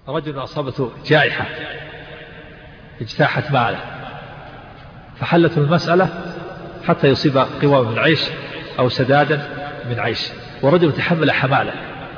رجل أصابته جائحة اجتاحت ماله، فحلت المسألة حتى يصيب قوام من عيش أو سدادا من عيش، ورجل تحمل حمالة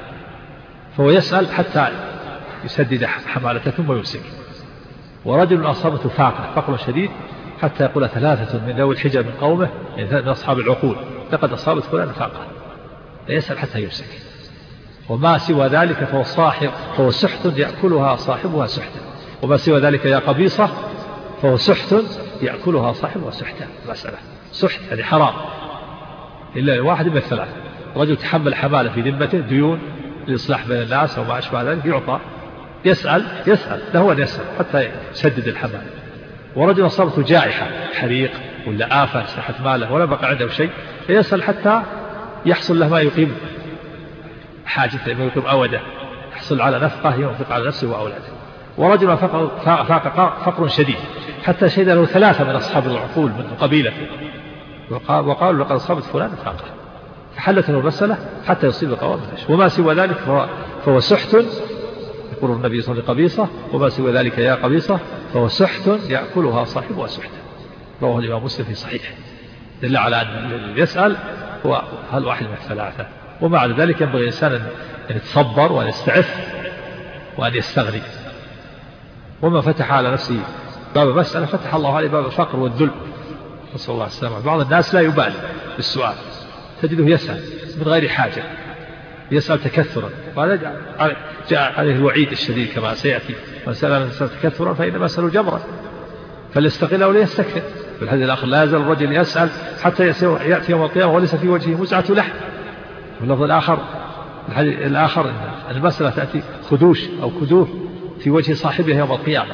فهو يسأل حتى يسدد حمالته ثم يمسك. ورجل أصابته فقر شديد حتى يقول 3 من ذوي الحجة من قومه، يعني من أصحاب العقول، لقد أصابت فلان فاقة، يسأل حتى يمسك. وما سوى ذلك فهو سحت يأكلها صاحبها سحتا، وما سوى ذلك يا قبيصة فهو سحت يأكلها صاحبها سحتا. مسألة سحت يعني حرام إلا واحد من 3. رجل تحمل حمالة في ذمته ديون للإصلاح بين الناس أو ما أشبه ذلك، يعطى يسأل له أن يسأل حتى يسدد الحمالة. ورجل أصابته جائحة حريق ولا آفة سحت ماله ولا بقى عنده شيء، يسأل حتى يحصل له ما يقيم حاجته، ما يقيم أوده، يحصل على نفقه ينفق على نفسه وأولاده. ورجل فقر شديد حتى شهد له 3 من أصحاب العقول من قبيلته وقالوا لقد أصابت فلان فاقة، فحلت له المسألة حتى يصيب قوام العيش. وما سوى ذلك فهو سحت، يقول النبي صلى الله عليه وسلم قبيصة، وما سوى ذلك يا قبيصة فهو سحت يأكلها صاحبها سحتا. رواه الإمام مسلم في صحيحه، دل على أن يسأل هو هل واحد من 3. ومع ذلك ينبغي الإنسان أن يتصبر وأن يستعف وأن يستغني. وما فتح على نفسه باب مسألة فتح الله عليه باب الفقر والذل، نسأل الله السلامة. بعض الناس لا يبالي بالسؤال، تجده يسأل من غير حاجة، يسأل تكثرا، وهذا جاء عليه الوعيد الشديد كما سيأتي: من سأل الإنسان تكثرا فإنما يسأل جبرا فليستغل أو ليستكثر. في الحديث الآخر: لا يزال الرجل يسأل حتى يأتي يوم القيامة وليس في وجهه مزعة لحم. واللفظ الآخر أن المسألة تأتي خدوش أو كدوه في وجه صاحبه يوم القيامة.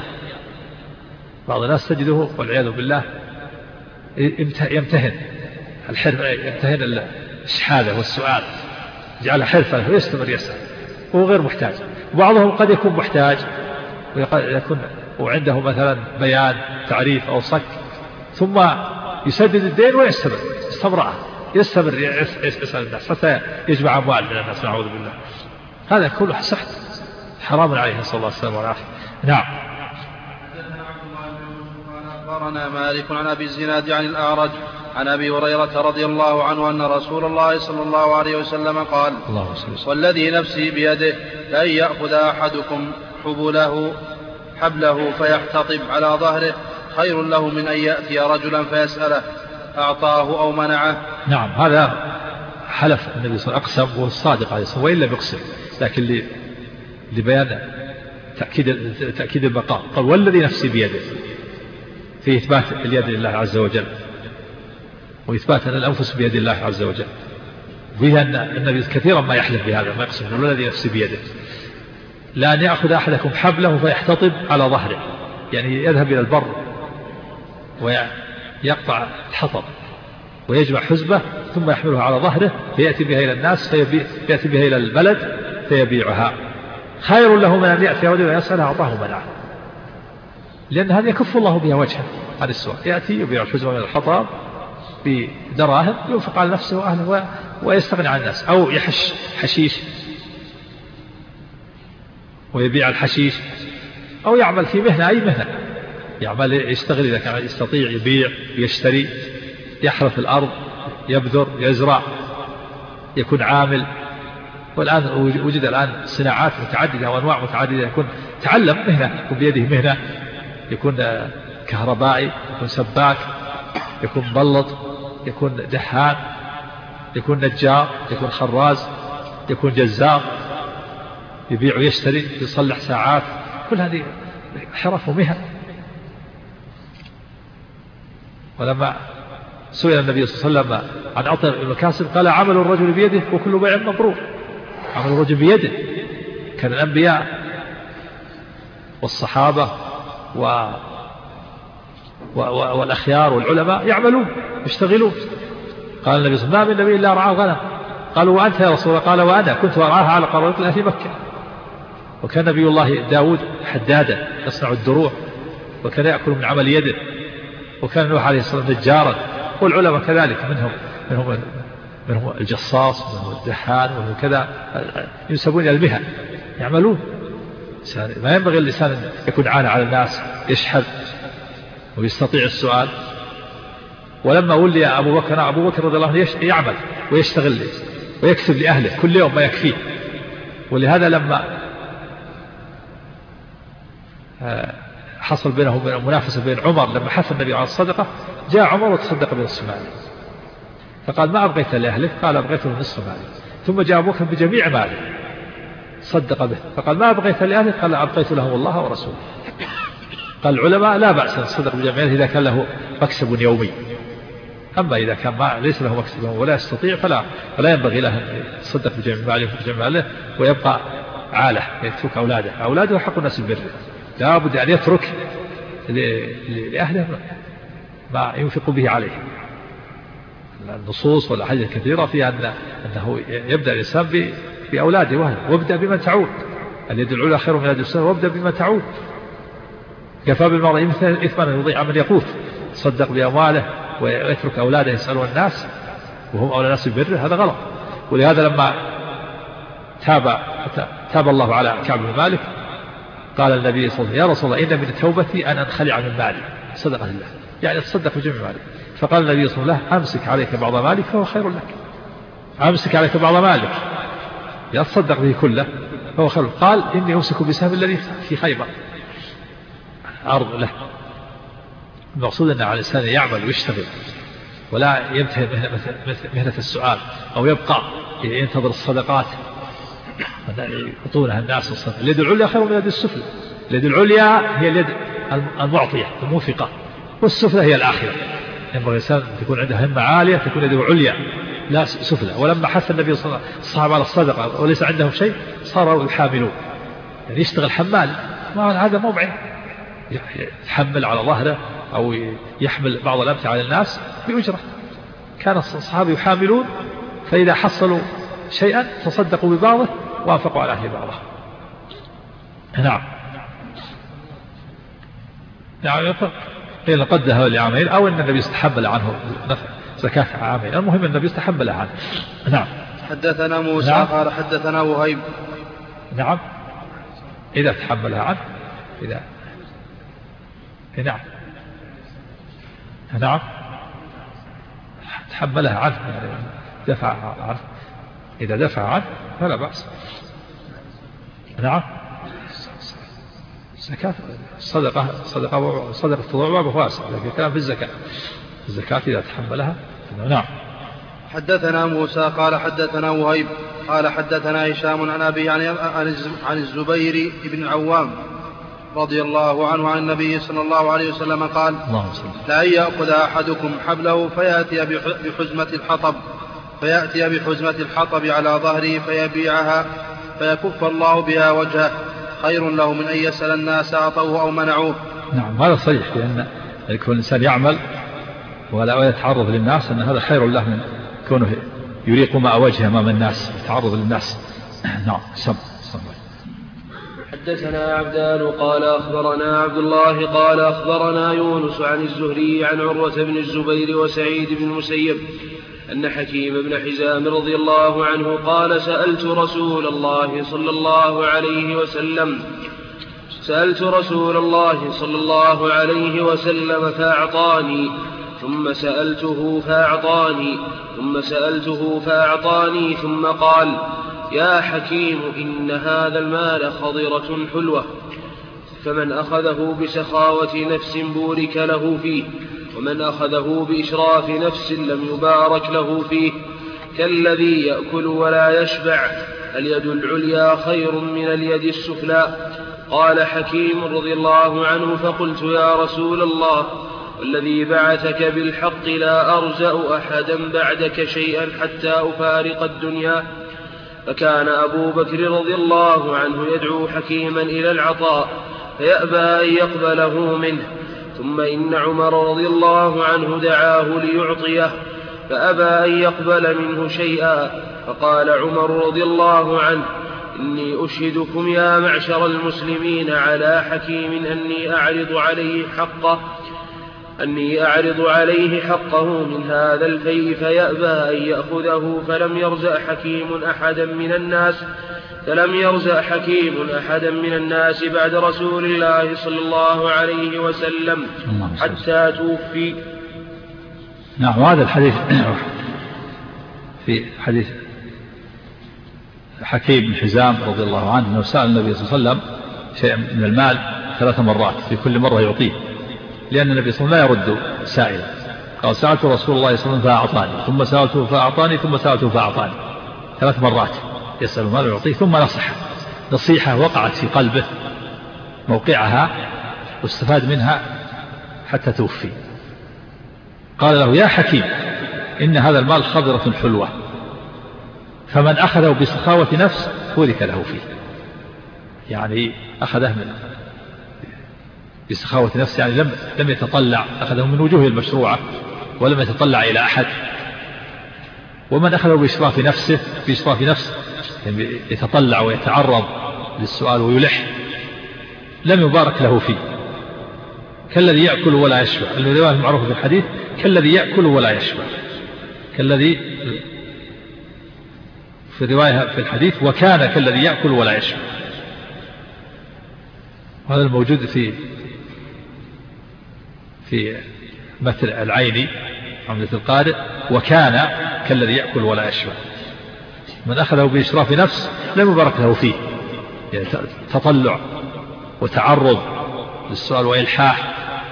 بعض الناس تجده والعياذ بالله يمتهن الشهادة والسؤال، يجعلها حرفة ويستمر يسأل وهو غير محتاج. وبعضهم قد يكون محتاج ويكون وعنده مثلا بيان تعريف أو صك، ثم يسدد الدين ويستمر يسأل الناس حتى يجمع أموال من الناس، نعوذ بالله. هذا كله سحت حرام عليه صلى الله عليه وسلم والعافية. نعم. أخبرنا مالك عن أبي الزناد عن الأعرج عن أبي هريرة رضي الله عنه أن رسول الله صلى الله عليه وسلم قال: والذي نفسي بيده لأن يأخذ أحدكم حبله فيحتطب على ظهره خير له من أن يأتي رجلا فيسأله أعطاه أو منعه. نعم، هذا حلف النبي صلى الله عليه وسلم، أقسم والصادق عليه الصلاة والسلام وإلا بيقسم، لكن لبيان تأكيد المقام قال: والذي نفسي بيده، في إثبات اليد لله عز وجل وإثبات أن الأنفس بيد الله عز وجل، وفيها أن النبي كثيرا ما يحلف بهذا، ما يقسم: والذي نفسي بيده لأن يأخذ أحدكم حبله فيحتطب على ظهره، يعني يذهب إلى البر ويقطع الحطب ويجمع حزبه ثم يحملها على ظهره فيأتي بها إلى الناس يأتي بها إلى البلد فيبيعها، خير له من أن يأتي رجل يسأل أعطاه منعه، لأن هذا يكف الله بها وجهه عن السؤال. يأتي يبيع الحزبة من الحطب بدراهم ينفق على نفسه وأهله ويستغني عن الناس، أو يحش حشيش ويبيع الحشيش، أو يعمل في مهنة، أي مهنة يعمل يشتغل إذا كان يستطيع، يبيع يشتري، يحرث الأرض، يبذر، يزرع، يكون عامل. والآن وجد الآن صناعات متعددة وأنواع متعددة، يكون تعلم مهنة، يكون بيده مهنة، يكون كهربائي، يكون سباك، يكون مبلط، يكون دحان، يكون نجار، يكون خراز، يكون جزار، يبيع ويشتري، يصلح ساعات، كل هذه حرف ومهن. ولما سئل النبي صلى الله عليه وسلم عن عطاء بن كاسب قال: عمل الرجل بيده وكل بيع مبرور. عمل الرجل بيده، كان الأنبياء والصحابة والأخيار والعلماء يعملون يشتغلون. قال النبي صلى الله عليه وسلم: ما من نبي إلا رعاه غنم. قالوا: وأنت يا رسول الله؟ قال: وأنا كنت أرعاها على قرارة في مكة. وكان نبي الله داود حدادا يصنع الدروع وكان يأكل من عمل يده، وكان نوح عليه الصلاة والسلام نجارا، والعلماء كذلك، منهم الجصاص، منهم الدحان، ومنهم كذا، ينسبون إلى المهن، يعملون ما ينبغي الإنسان أن يكون عالة على الناس يشحذ ويستطيع السؤال. ولما ولي أبو بكر رضي الله عنه يعمل ويشتغل ويكسب لأهله كل يوم ما يكفيه. ولهذا لما حصل بينه وبين منافسة بين عمر لما حث النبي على الصدقة، جاء عمر وتصدق بنصف ماله، فقال ما أبغيت لأهلك؟ قال أبغيت نصف ماله. ثم جاء أبو بكر بجميع ماله صدق به، فقال ما أبغيت لأهلك؟ قال أبغيت لهم الله ورسوله. قال العلماء لا بأس أن يصدق بجميع ماله إذا كان له مكسب يومي، أما إذا كان ليس له مكسب ولا يستطيع فلا ينبغي له أن يصدق بجميع ماله ويبقى عالة يترك أولاده حق الناس بره. لا بد أن يترك لأهله ما ينفق به عليه. النصوص والأحاديث كثيرة فيها أنه يبدأ الإنسان بأولاده وأهله، وابدأ بمن تعود، اليد العليا خير من اليد السفلى، وابدأ بمن تعود. كفى بالمرء إثما أن يضيع من يقوت. صدق بأمواله ويترك أولاده يسألون الناس وهم أولى الناس بره، هذا غلط. ولهذا لما تاب الله على كعب بن مالك قال النبي صلى الله عليه وسلم يا رسول الله إن من توبتي أن أنخلع من مالي، صدقة الله، يعني تصدق بجميع مالي. فقال النبي صلى الله عليه وسلم أمسك عليك بعض مالك فهو خير لك. أمسك عليك بعض مالك يتصدق به كله فهو خير. قال إني أمسك بسهم الذي في خيبر، عرض له. المقصود أن على الإنسان يعمل ويشتغل ولا ينتهي مهنة السؤال أو يبقى ينتظر الصدقات يعطونها الناس الصدقة. اليد العليا خير من اليد السفلى. اليد العليا هي اليد المعطية الموفقة، والسفلى هي الآخرة. ينبغي الإنسان تكون عنده همة عالية، تكون يده عليا لا سفلى. ولما حث النبي صلى الله عليه وسلم الصحابة على الصدقة وليس عندهم شيء صاروا يحاملون، يعني يشتغل حمال، ما هذا مو بعين، يحمل على ظهره أو يحمل بعض الأمتعة على الناس بأجرة. كان الصحابة يحاملون، فإذا حصلوا شيئا تصدقوا ببعضه وأنفقوا على أهل بعضه. نعم قيل قد ذهب لعامين، أو أن النبي استحمل عنه زكاة عامين، المهم النبي استحمل عنه. نعم. حدثنا موسى نعم. قال حدثنا وهيب. نعم إذا تحملها عنه، إذا نعم نعم تحملها عنه يعني دفع عنه، إذا دفع عنه فلا بأس. نعم الزكاة صدقة تضوع بواسع، لكن كلام في الزكاة إذا تحملها. نعم. حدثنا موسى قال حدثنا وهيب قال حدثنا هشام عن أبي عن الزبير بن العوام رضي الله عنه عن النبي صلى الله عليه وسلم قال لا يأخذ أحدكم حبله فيأتي بحزمة الحطب على ظهره فيبيعها فيكف الله بها وجهه، خير له من أن يسأل الناس أعطوه أو منعوه. نعم هذا صحيح، لأن يكون الإنسان يعمل ولا يتعرض للناس، أن هذا خير له من كونه يريق ماء وجهه أمام الناس يتعرض للناس. نعم. حدثنا عبدان قال أخبرنا عبد الله قال أخبرنا يونس عن الزهري عن عروة بن الزبير وسعيد بن المسيب أن حكيم بن حزام رضي الله عنه قال سألت رسول الله صلى الله عليه وسلم فأعطاني، ثم سألته فأعطاني ثم قال يا حكيم إن هذا المال خضرة حلوة، فمن أخذه بسخاوة نفس بورك له فيه، ومن أخذه بإشراف نفس لم يبارك له فيه، كالذي يأكل ولا يشبع، اليد العليا خير من اليد السفلى. قال حكيم رضي الله عنه فقلت يا رسول الله والذي بعثك بالحق لا أرزأ أحدا بعدك شيئا حتى أفارق الدنيا. فكان أبو بكر رضي الله عنه يدعو حكيما إلى العطاء فيأبى أن يقبله منه، ثم إن عمر رضي الله عنه دعاه ليعطيه فأبى أن يقبل منه شيئا، فقال عمر رضي الله عنه إني أشهدكم يا معشر المسلمين على حكيم أني أعرض عليه حقه من هذا الفيء فيأبى أن يأخذه، فلم يرزق حكيم أحدا من الناس فلم يرزق حكيم أحدا من الناس بعد رسول الله صلى الله عليه وسلم حتى توفي. نعم. وهذا الحديث في حديث حكيم بن حزام رضي الله عنه أنه سأل النبي صلى الله عليه وسلم شيء من المال 3 مرات، في كل مرة يعطيه، لأن النبي صلى الله عليه وسلم لا يرد سائلا. قال سألت رسول الله صلى الله عليه وسلم فأعطاني، ثم سألته فأعطاني، ثم سألته فأعطاني. 3 مرات يسأل المال ويعطيه. ثم نصيحة وقعت في قلبه موقعها واستفاد منها حتى توفي. قال له يا حكيم إن هذا المال خضرة حلوة، فمن أخذه بسخاوة نفس بورك له فيه. يعني أخذه بسخاوة نفس، يعني لم يتطلع، أخذه من وجوه المشروعة ولم يتطلع إلى أحد. ومن أخذه بإشراف نفسه، بإشراف نفس يعني يتطلع ويتعرض للسؤال ويلح، لم يبارك له فيه. كالذي يأكل ولا يشبع، الرواية المعروفة في الحديث كالذي يأكل ولا يشبع، كالذي في رواية في الحديث وكان كالذي يأكل ولا يشبع. وهذا الموجود في مثل العيني عمدة القارئ، وكان كالذي يأكل ولا يشبع. من أخذه بإشراف نفس لم يبارك له فيه، يعني تطلع وتعرض للسؤال وإلحاح،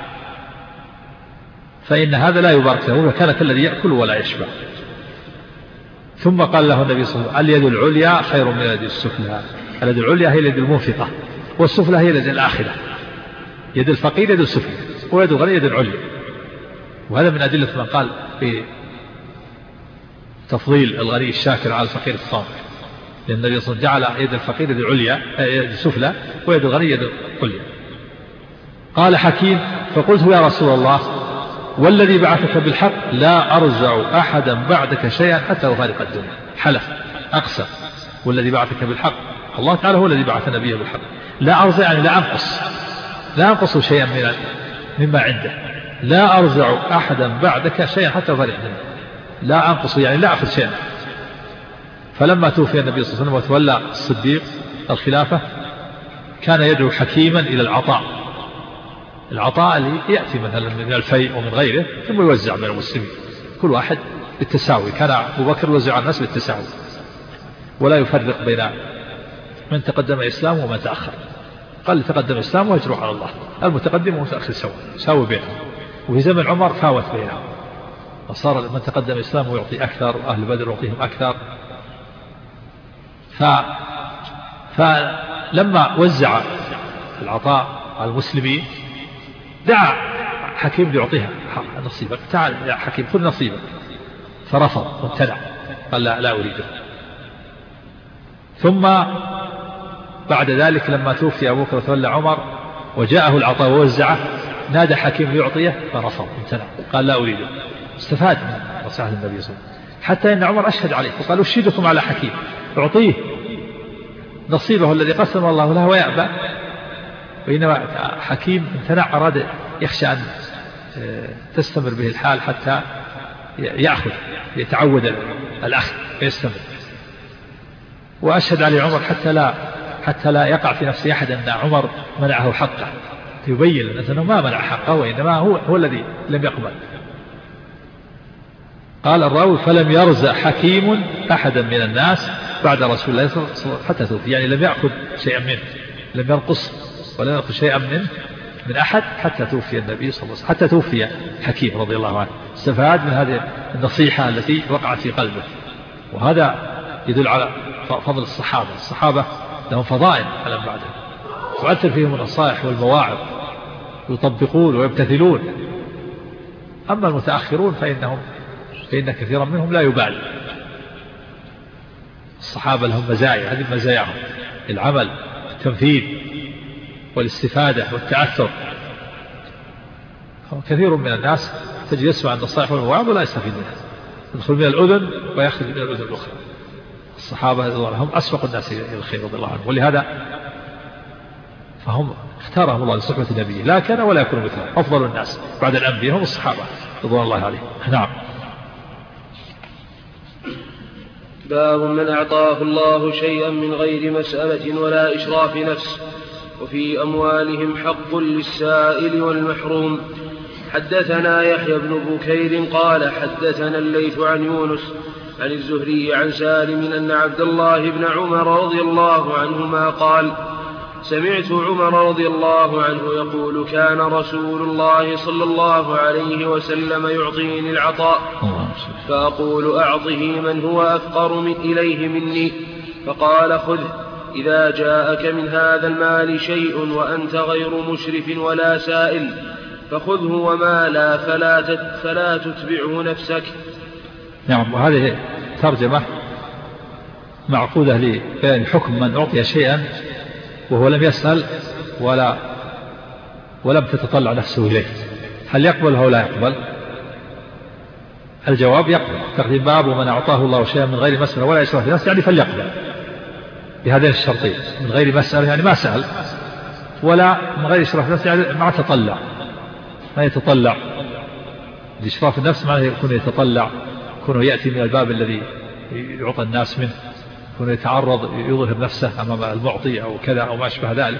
فإن هذا لا يبارك له، وكان كالذي يأكل ولا يشبع. ثم قال له النبي صلى الله عليه وسلم اليد العليا خير من اليد السفلى. اليد العليا هي اليد المنفقة، والسفلى هي اليد الآخرة. يد الفقير يد السفلى، ويد الغني يد العليا. وهذا من أدلة من قال في تفضيل الغني الشاكر على الفقير الصابر، لأن النبي صلى الله عليه وسلم جعل يد الفقير يد العليا يد السفلى، ويد الغني يد العليا. قال حكيم فقلت يا رسول الله والذي بعثك بالحق لا أرجع أحدا بعدك شيئا حتى أفارق الدنيا. حلف أقسم، والذي بعثك بالحق الله تعالى هو الذي بعث نبيه بالحق. لا أرجع يعني لا أنقص شيئا مما عنده. لا أرجع أحدا بعدك شيئا حتى أفارق الدنيا. لا أنقص يعني لا أخذ شيئا. فلما توفي النبي صلى الله عليه وسلم وتولى الصديق الخلافة كان يدعو حكيما إلى العطاء اللي يأتي مثلا من الفيء ومن غيره، ثم يوزع بين المسلمين كل واحد بالتساوي. كان أبو بكر يوزع على الناس بالتساوي، ولا يفرق بين من تقدم إسلامه ومن تأخر. قال تقدم إسلامه واجره على الله، المتقدم والمتأخر ساوي بينهم. وفي زمن عمر فاوت بينهم، وصار من تقدم إسلامه يعطي أكثر، وأهل بدر يعطيهم أكثر. فلما وزع العطاء على المسلمين دعا حكيم ليعطيها نصيبك، تعال يا حكيم خذ نصيبك، فرفض وامتنع، قال لا أريده. ثم بعد ذلك لما توفي أبو بكر وتولى عمر وجاءه العطاء ووزعه نادى حكيم ليعطيه فرفض امتنع، قال لا أريده. استفاد من نصيحة النبي صلى الله عليه وسلم، حتى إن عمر أشهد عليه وقال أشهدكم على حكيم، أعطيه نصيبه الذي قسم الله له ويأبى. وإنما حكيم امتنع، أراد يخشى أن تستمر به الحال حتى يأخذ يتعود الأخذ ويستمر. وأشهد عليه عمر حتى لا يقع في نفس أحد أن عمر منعه حقه، يبين أنه ما منع حقه، وإنما هو الذي لم يقبل. قال الراوي فلم يرزق حكيم أحدا من الناس بعد رسول الله صلى الله عليه وسلم حتى توفي، يعني لم يأخذ شيئا منه، لم ينقص ولا يأخذ شيئا من أحد حتى توفي النبي صلى الله عليه وسلم، حتى توفي حكيم رضي الله عنه. استفاد من هذه النصيحة التي وقعت في قلبه. وهذا يدل على فضل الصحابة لهم فضائل على بعدهم، تؤثر فيهم النصائح والمواعظ، يطبقون ويمتثلون. أما المتأخرون فإن كثيرا منهم لا يبالي. الصحابة لهم مزايا، هذه مزاياهم العمل التنفيذ والاستفادة والتأثر. كثير من الناس تجد يسمع النصائح والمواعظ ولا يستفيد منها، يدخل من الأذن ويخرج من الأذن الأخرى. الصحابة هم أسبق الناس إلى الخير رضي الله عنهم، ولهذا فهم اختارهم الله لصحبة النبي، لا كان ولا يكون مثله. أفضل الناس بعد الأنبياء هم الصحابة رضوان الله عليهم. نعم. باب من أعطاه الله شيئا من غير مسألة ولا إشراف نفس وفي أموالهم حق للسائل والمحروم. حدثنا يحيى بن بكير قال حدثنا الليث عن يونس عن الزهري عن سالم أن عبد الله بن عمر رضي الله عنهما قال سمعت عمر رضي الله عنه يقول كان رسول الله صلى الله عليه وسلم يعطيني العطاء فأقول أعطه من هو أفقر إليه مني فقال خذه إذا جاءك من هذا المال شيء وأنت غير مشرف ولا سائل فخذه وما لا فلا تتبعه نفسك. نعم. وهذه ترجمة معقودة لبيان حكم من أعطي شيئا وهو لم يسأل ولم تتطلع نفسه إليه، هل يقبل أو لا يقبل؟ الجواب يقبل. تقديم باب من أعطاه الله شيئا من غير مسألة ولا إشراف نفس يعني فليقبل بهذين الشرطين، من غير مسألة يعني ما سأل، ولا من غير إشراف نفس يعني ما تطلع، ما يتطلع. الإشراف النفس معناه يكون يتطلع، يكون يأتي من الباب الذي يعطى الناس منه، يكون يتعرض يظهر نفسه أمام المعطي أو كذا أو ما أشبه ذلك،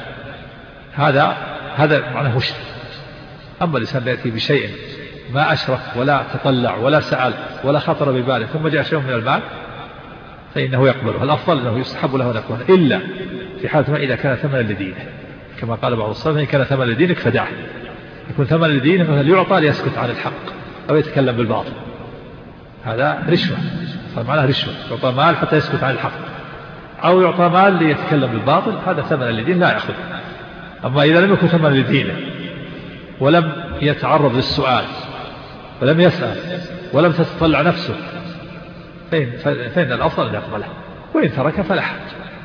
هذا معناه مشرف. أما الإنسان يأتي بشيء ما أشرف ولا تطلع ولا سأل ولا خطر بباله ثم جاء شيء من المال فإنه يقبله. الأفضل أنه يستحب له أن يقبله إلا في حالة ما إذا كان ثمنا لدينه، كما قال بعض السلف إن كان ثمنا لدينك فدعه. يكون ثمنا لدينه مثل يعطى ليسكت عن الحق أو يتكلم بالباطل، هذا رشوة، فمعناه رشوة، يعطى مال حتى يسكت عن الحق، أو يعطى مال ليتكلم بالباطل، هذا ثمنا لدين لا يأخذ. أما إذا لم يكن ثمنا لدينه ولم يتعرض للسؤال ولم يسأل ولم تتطلع نفسه فإن الأفضل أن يقبله، وإن ترك فلا حرج.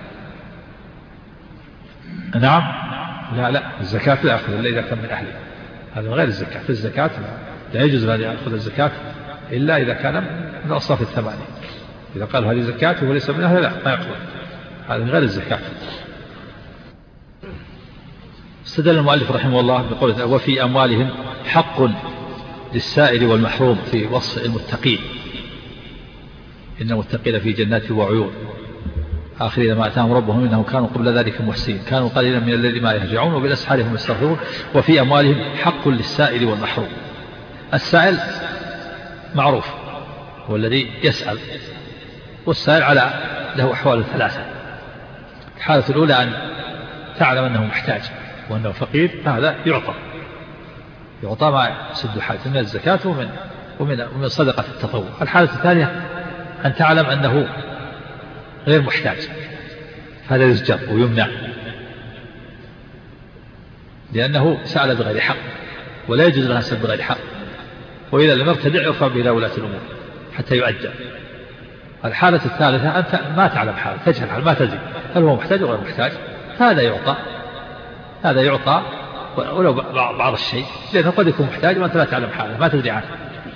نعم. لا الزكاة لا يأخذ إلا إذا كان من أهله، هذا غير الزكاة. في الزكاة لا يجوز أن يأخذ الزكاة إلا إذا كان من أصناف الثمانية. إذا قال هذه زكاة وليس من أهله لا ما يقبل، هذا غير الزكاة. استدل المؤلف رحمه الله بقوله وفي أموالهم حق للسائل والمحروم في وصف المتقين، إن المتقين في جنات وعيون آخرين ما أتاهم ربهم إنهم كانوا قبل ذلك محسنين كانوا قليلا من الليل ما يهجعون وبالأسحار هم يستغفرون. وفي أموالهم حق للسائل والمحروم. السائل معروف هو الذي يسأل، والسائل على له أحوال ثلاثة. الحالة الأولى أن تعلم أنه محتاج وأنه فقير، هذا يعطى ما يسد حاجته من الزكاة ومن صدقة التطوع. الحالة الثانية أن تعلم أنه غير محتاج، هذا يزجر ويمنع لأنه سأل بغير حق، ولا يجوز له سأل بغير حق، وإذا لم يرتدع يرفع به إلى ولاة الأمور حتى يؤجل. الحالة الثالثة أنت ما تعلم حاله، تجهل حاله، ما تدري هل هو محتاج وغير محتاج، هذا يعطى ولو بعض الشيء، لأنه قد يكون محتاج وأنت لا تعلم حاله ما تدري عنه.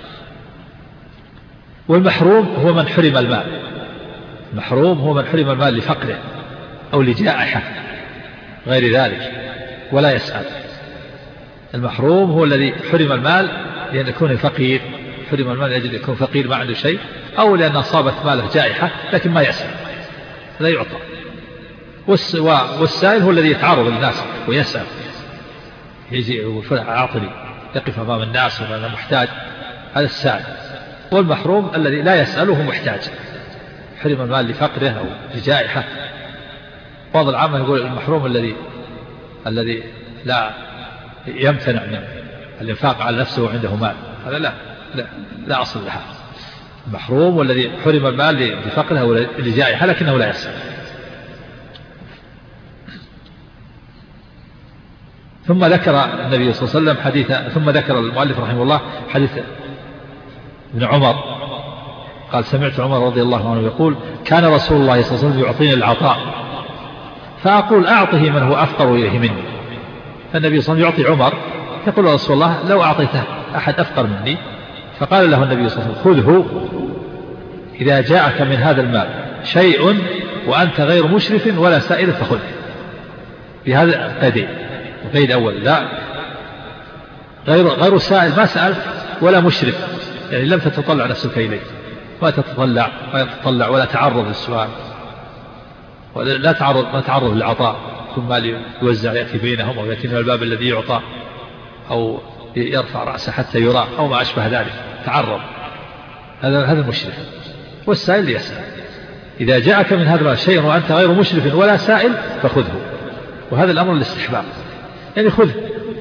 والمحروم هو من حرم المال، المحروم هو من حرم المال لفقره أو لجائحة غير ذلك ولا يسأل. المحروم هو الذي حرم المال لأن يكون فقير، حرم المال لأجل يكون فقير ما عنده شيء، أو لأن أصابت ماله جائحة لكن ما يسأل، لا يعطى. والسائل هو الذي يتعرض للناس ويسأل، يجي يقول أعطني، يقف أمام الناس وأنا محتاج، هذا السائل. والمحروم الذي لا يسأله محتاج، حرم المال لفقره أو لجائحة. بعض العامة يقول المحروم الذي لا يمتنع من الإنفاق على نفسه وعنده مال، هذا لا أصل لها. المحروم والذي حرم المال لفقره أو لجائحة لكنه لا يسأل. ثم ذكر النبي صلى الله عليه وسلم ثم ذكر المؤلف رحمه الله حديث ابن عمر قال سمعت عمر رضي الله عنه يقول كان رسول الله صلى الله عليه وسلم يعطيني العطاء فأقول أعطه من هو أفقر إليه مني. فالنبي صلى الله عليه وسلم يعطي عمر يقول رسول الله لو أعطيته أحد أفقر مني، فقال له النبي صلى الله عليه وسلم خذه إذا جاءك من هذا المال شيء وأنت غير مشرف ولا سائل فخذه. بهذا القيدين، القيد أول لا غير سائل ما سأل ولا مشرف، يعني لم تتطلع نفسك إليه، ما تتطلع ولا تعرض للسؤال، ولا ما تعرض للعطاء، ثم مال يوزع يأتي بينهم، أو يأتي من الباب الذي يعطى، أو يرفع رأسه حتى يرى، أو ما أشبه ذلك، تعرض. هذا المشرف. والسائل يسأل. إذا جاءك من هذا شيء وأنت غير مشرف ولا سائل فخذه، وهذا الأمر الاستحباب، يعني خذه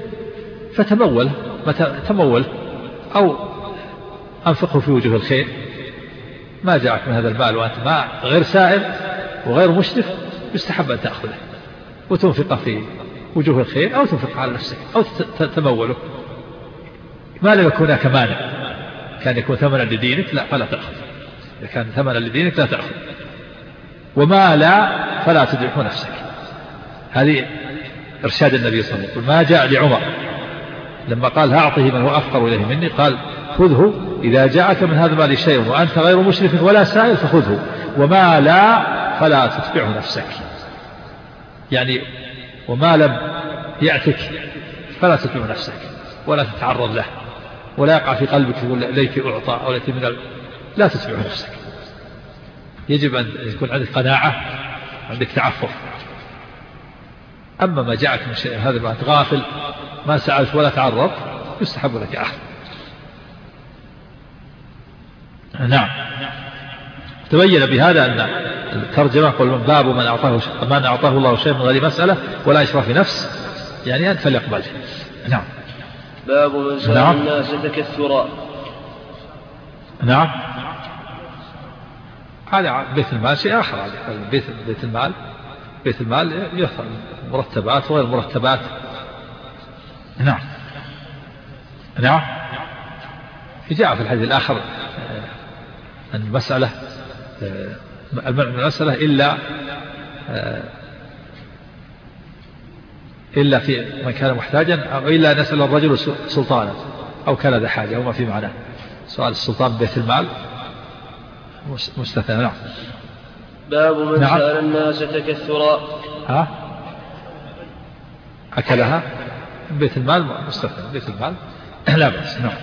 فتمول أو أنفقه في وجوه الخير. ما جاءك من هذا المال وأنت غير سائل وغير مشرف، يستحب أن تأخذه وتنفقه في وجوه الخير، أو تنفق على نفسك، أو تموله. ما لم يكن هناك مانع، كان يكون ثمنا لدينك لا فلا تأخذ، إذا كان ثمنا لدينك لا تأخذ. وما لا فلا تدعه نفسك. هذه إرشاد النبي صلى الله عليه وسلم. ما جاء لعمر لما قال أعطه من هو أفقر إليه مني، قال خذه إذا جاءك من هذا المال شيء وأنت غير مشرف ولا سائل فخذه، وما لا فلا تتبعه نفسك. يعني وما لم يأتك فلا تتبعه نفسك، ولا تتعرض له، ولا يقع في قلبك يقول ليك أعطى أو ليك من لا تتبعه نفسك. يجب أن يكون عندك قناعة، عندك تعفف. أما ما جاءك من شيء هذا ما غافل، ما سألت ولا تعرض، يستحب لك أخذ. نعم. تبين بهذا أن الترجمة قل من باب من أعطاه الله شيء من غير مسألة ولا إشراف نفس، يعني أن فليقبله. نعم. باب من سأل الناس تكثرا. نعم. هذا بيت المال شيء آخر. بيت المال يفعل مرتبات وغير مرتبات. نعم. نعم. جاء في الحديث الآخر أن المسألة إلا في من كان محتاجا، أو إلا أن يسأل الرجل سلطانا أو كان ذا حاجة، وما في معناه. سؤال السلطان بيت المال مستثنى. نعم. باب من سأل الناس تكثرا. أكلها بيت المال مستثنى، بيت المال لا بأس. نعم.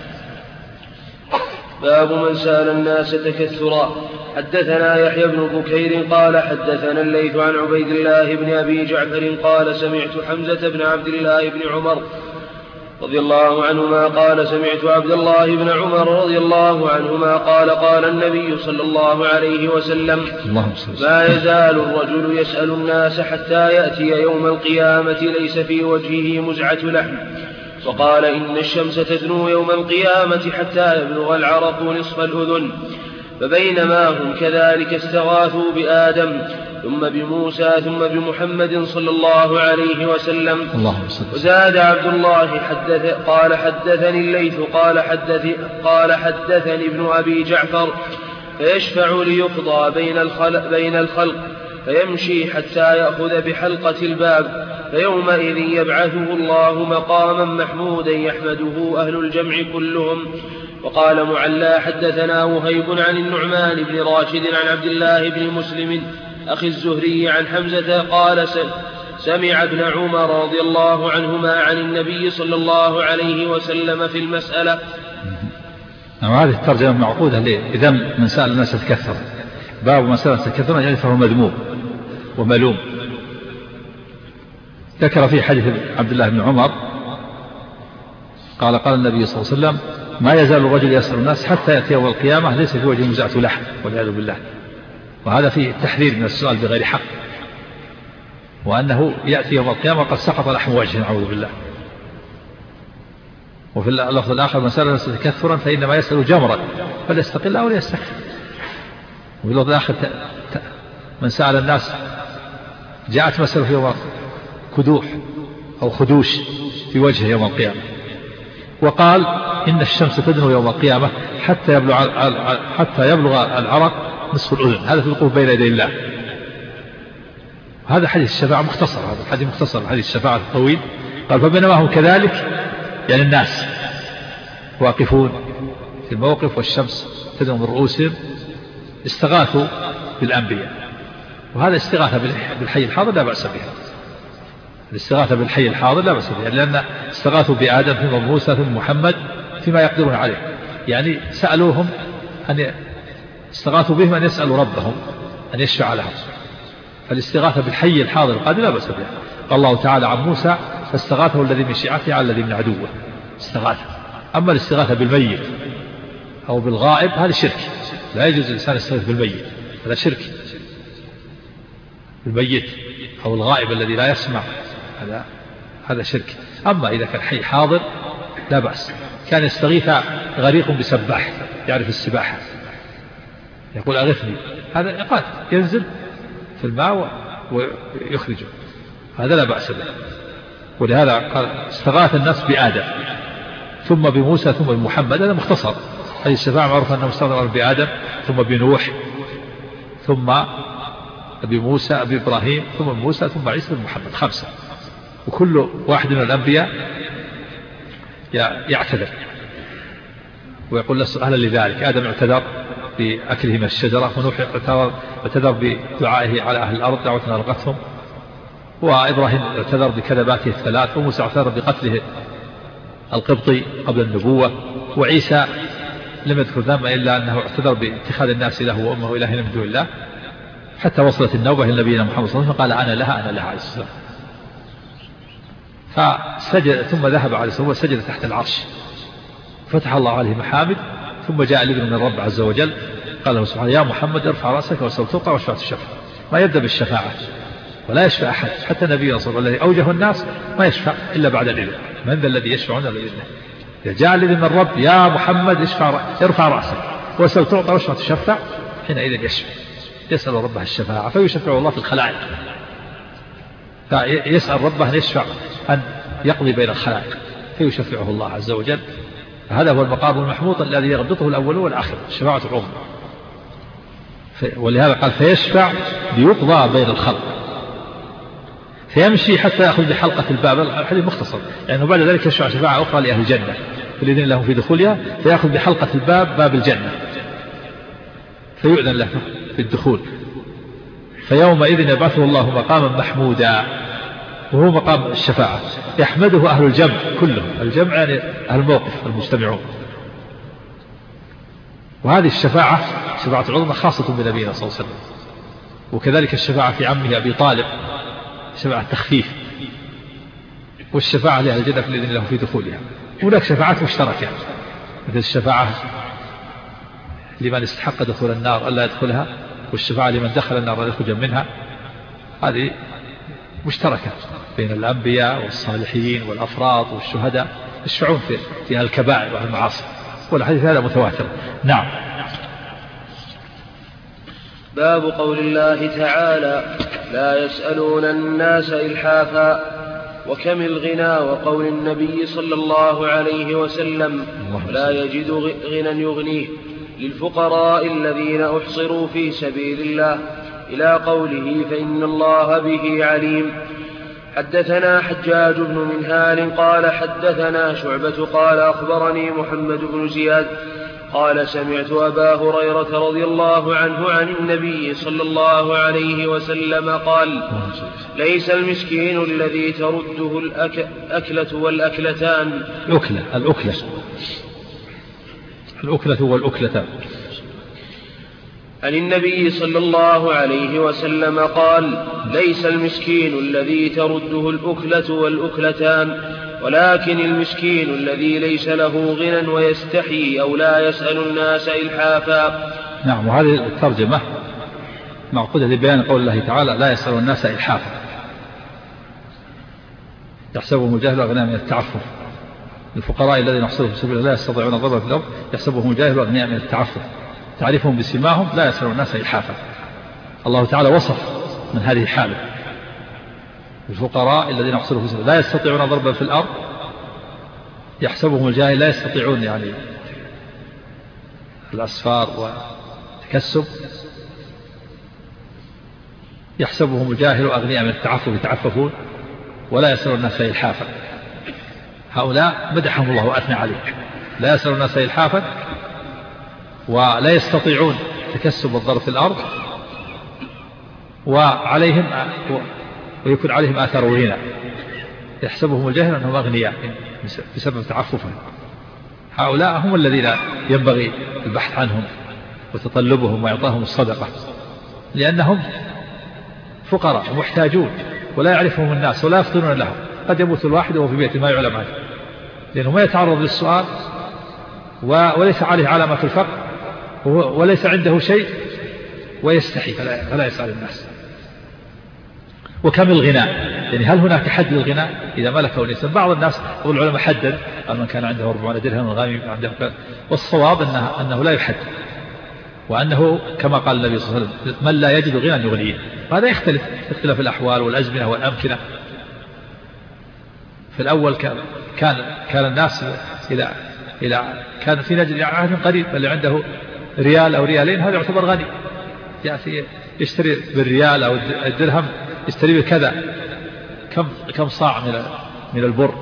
باب من سأل الناس تكثرا. حدثنا يحيى بن بكير قال حدثنا الليث عن عبيد الله بن أبي جعفر قال سمعت حمزة بن عبد الله بن عمر رضي الله عنهما قال سمعت عبد الله بن عمر رضي الله عنهما قال النبي صلى الله عليه وسلم ما يزال الرجل يسأل الناس حتى يأتي يوم القيامة ليس في وجهه مزعة لحم. وقال إن الشمس تدنو يوم القيامة حتى يبلغ العرق نصف الأذن. فبينما هم كذلك استغاثوا بآدم ثم بموسى ثم بمحمد صلى الله عليه وسلم. وزاد عبد الله قال حدثني الليث قال حدثني ابن أبي جعفر فيشفع ليقضى بين الخلق فيمشي حتى يأخذ بحلقة الباب فيومئذ يبعثه الله مقاما محمودا يحمده أهل الجمع كلهم. وقال معلى حدثنا وهيب عن النعمان بن راشد عن عبد الله بن مسلم أخي الزهري عن حمزة قال سمع ابن عمر رضي الله عنهما عن النبي صلى الله عليه وسلم في المسألة. هذه الترجمة معقودة إذا من سأل الناس تكثر. باب من سأل تكثر يعني فهو مذموم وملوم. ذكر في حديث عبد الله بن عمر قال النبي صلى الله عليه وسلم ما يزال الرجل يسأل الناس حتى يأتي يوم القيامة ليس في وجهه مزعة لحم والعياذ بالله. وهذا فيه التحذير من السؤال بغير حق، وأنه يأتي يوم القيامة قد سقط لحم وجهه نعوذ بالله. وفي اللفظ الآخر من سأل الناس تكثرا فإنما يسأل جمرا فليستقل أو ليستكثر. وفي اللفظ الآخر من سأل الناس جاءت مسألة في يوم كدوح أو خدوش في وجهه يوم القيامة. وقال إن الشمس تدنو يوم القيامة حتى يبلغ العرق نصف الأذن. هذا في الوقوف بين يدي الله. هذا حديث الشفاعة مختصر، هذا الحديث مختصر حديث الشفاعة الطويل. قال فبينما هم كذلك يعني الناس واقفون في الموقف والشمس تدنو من رؤوسهم استغاثوا بالأنبياء. وهذا استغاثة بالحي الحاضر لا بأس بها. الاستغاثة بالحي الحاضر لا بأس بها، لأن استغاثوا بآدم ثم موسى ثم محمد فيما يقدرون عليه. يعني سألوهم استغاثوا بهم أن يسألوا ربهم أن يشفع لهم. فالاستغاثة بالحي الحاضر القادر لا بأس بها. قال الله تعالى عن موسى فاستغاثه الذي من شيعته على الذي من عدوه، استغاثة. أما الاستغاثة بالميت أو بالغائب هذا شرك، لا يجوز الإنسان يستغيث بالميت، هذا شرك. الميت أو الغائب الذي لا يسمع هذا شرك. أما إذا كان حي حاضر لا بأس. كان يستغيث غريق بسباح يعرف السباحة، يقول أغثني، هذا يقال ينزل في الماء ويخرجه، هذا لا بأس به. ولهذا قال استغاث الناس بآدم ثم بموسى ثم بمحمد، هذا مختصر. هذه الشفاعة معروف أنه استغاث بآدم ثم بنوح ثم بموسى بإبراهيم ثم بموسى ثم عيسى بن محمد، 5. وكل واحد من الأنبياء يعتذر ويقول لست أهلا لذلك. آدم اعتذر بأكله من الشجرة، ونوح اعتذر بدعائه على أهل الأرض دعوة ألقتهم، وإبراهيم اعتذر بكذباته 3، وموسى اعتذر بقتله القبطي قبل النبوة، وعيسى لم يذكر ذنب إلا أنه اعتذر باتخاذ الناس له وأمه إلهين من دون الله، حتى وصلت النوبة إلى نبينا محمد صلى الله عليه وسلم قال أنا لها عليه السلام. فسجد ثم ذهب عليه السلام وسجد تحت العرش، فتح الله عليه محامد، ثم جاء الإذن من الرب عز وجل قال له سبحانه يا محمد ارفع رأسك وسل تطع واشفع تشفع. ما يبدأ بالشفاعة ولا يشفع أحد، حتى النبي صلى الله عليه وسلم الذي أوجه الناس ما يشفع إلا بعد الإذن. من ذا الذي يشفعون بإذنه؟ إذا جاء الإذن من الرب يا محمد ارفع رأسك وسل تعطى واشفع تشفع، حينئذ يشفع، يسأل ربه الشفاعة فيشفع الله في الخلائق، فيسأل ربه أن يشفع أن يقضي بين الخلائق فيشفعه الله عز وجل. هذا هو المقام المحمود الذي يغبطه الأول والآخر، الشفاعة العظمى. ولهذا قال فيشفع ليقضى بين الخلق، فيمشي حتى يأخذ بحلقة الباب. الحديث مختصر، لأنه بعد ذلك يشفع شفاعة أخرى لأهل الجنة فالإذن لهم في دخولها، فيأخذ بحلقة الباب باب الجنة فيؤذن له في الدخول، فيومئذ يبعثه الله مقاما محمودا، وهو مقام الشفاعة يحمده أهل الجمع كلهم. الجمع يعني أهل الموقف المجتمعون. وهذه الشفاعة شفاعة العظمى خاصة بنبينا صلى الله عليه وسلم. وكذلك الشفاعة في عمه أبي طالب شفاعة تخفيف، والشفاعة لأهل الجنة الذين له في دخولها. هناك شفاعات مشتركة مثل الشفاعة لمن استحق دخول النار ألا يدخلها، والشفاعة لمن دخل النار ألا يخرج منها. هذه مشتركة بين الأنبياء والصالحين والأفراد والشهداء، يشفعون في الكبائر والمعاصي، والحديث هذا متواتر. نعم. باب قول الله تعالى لا يسألون الناس إلحافا، وكم الغنى، وقول النبي صلى الله عليه وسلم لا يجد غنى يغنيه للفقراء الذين أحصروا في سبيل الله إلى قوله فإن الله به عليم. حدثنا حجاج بن منهال قال حدثنا شعبة قال أخبرني محمد بن زياد قال سمعت أبا هريرة رضي الله عنه عن النبي صلى الله عليه وسلم قال ليس المسكين الذي ترده الأكلة والأكلتان. الأكلة والأكلتان. عن النبي صلى الله عليه وسلم قال ليس المسكين الذي ترده الأكلة والأكلتان، ولكن المسكين الذي ليس له غنى ويستحيي أو لا يسأل الناس إلحافا. نعم. وهذه الترجمة معقودة لبيان قول الله تعالى لا يسأل الناس إلحافا، يحسبهم الجاهل أغنياء من التعفف. الفقراء الذين يحصلوا في سبيل الله لا يستطيعون ضربا في الأرض يحسبهم الجاهل أغنياء من التعفف، تعرفهم بسماهم لا يسأل الناس إلحافا. الله تعالى وصف من هذه الحالة الفقراء الذين يحصلوا في سبيل الله لا يستطيعون ضربا في الأرض يحسبهم الجاهل، لا يستطيعون يعني الأسفار والتكسب، يحسبهم الجاهل أغنياء من التعفف يتعففون ولا يسأل الناس إلحافا. هؤلاء مدحهم الله وأثنى عليهم، لا يسأل الناس إلحافا ولا يستطيعون تكسب الضرب في الأرض، ويكون عليهم آثار الغنى. يحسبهم الجاهل أنهم أغنياء بسبب تعففهم. هؤلاء هم الذين ينبغي البحث عنهم وتطلبهم وإعطاهم الصدقة، لأنهم فقراء ومحتاجون ولا يعرفهم الناس ولا يفطنون لهم. قد يموت الواحد وهو في بيته ما يعلم عنه، لأنه ما يتعرض للسؤال وليس عليه علامة الفقر وليس عنده شيء ويستحي فلا يسأل الناس. وكم الغناء، يعني هل هناك حد للغناء إذا ملكه الإنسان؟ بعض الناس يقول العلماء حدد، قال من كان عنده 400 درهم الغني عنده، والصواب أنه لا يحدد، وأنه كما قال النبي صلى الله عليه وسلم من لا يجد غنى يغنيه. هذا يختلف اختلاف الأحوال والأزمنة والأمكنة. في الأول كان الناس إلى كان في نجد عهد قريب اللي عنده ريال أو ريالين هذا يعتبر غني، يأتي يشتري بالريال أو الدرهم يشتري بكذا كم صاع من البر.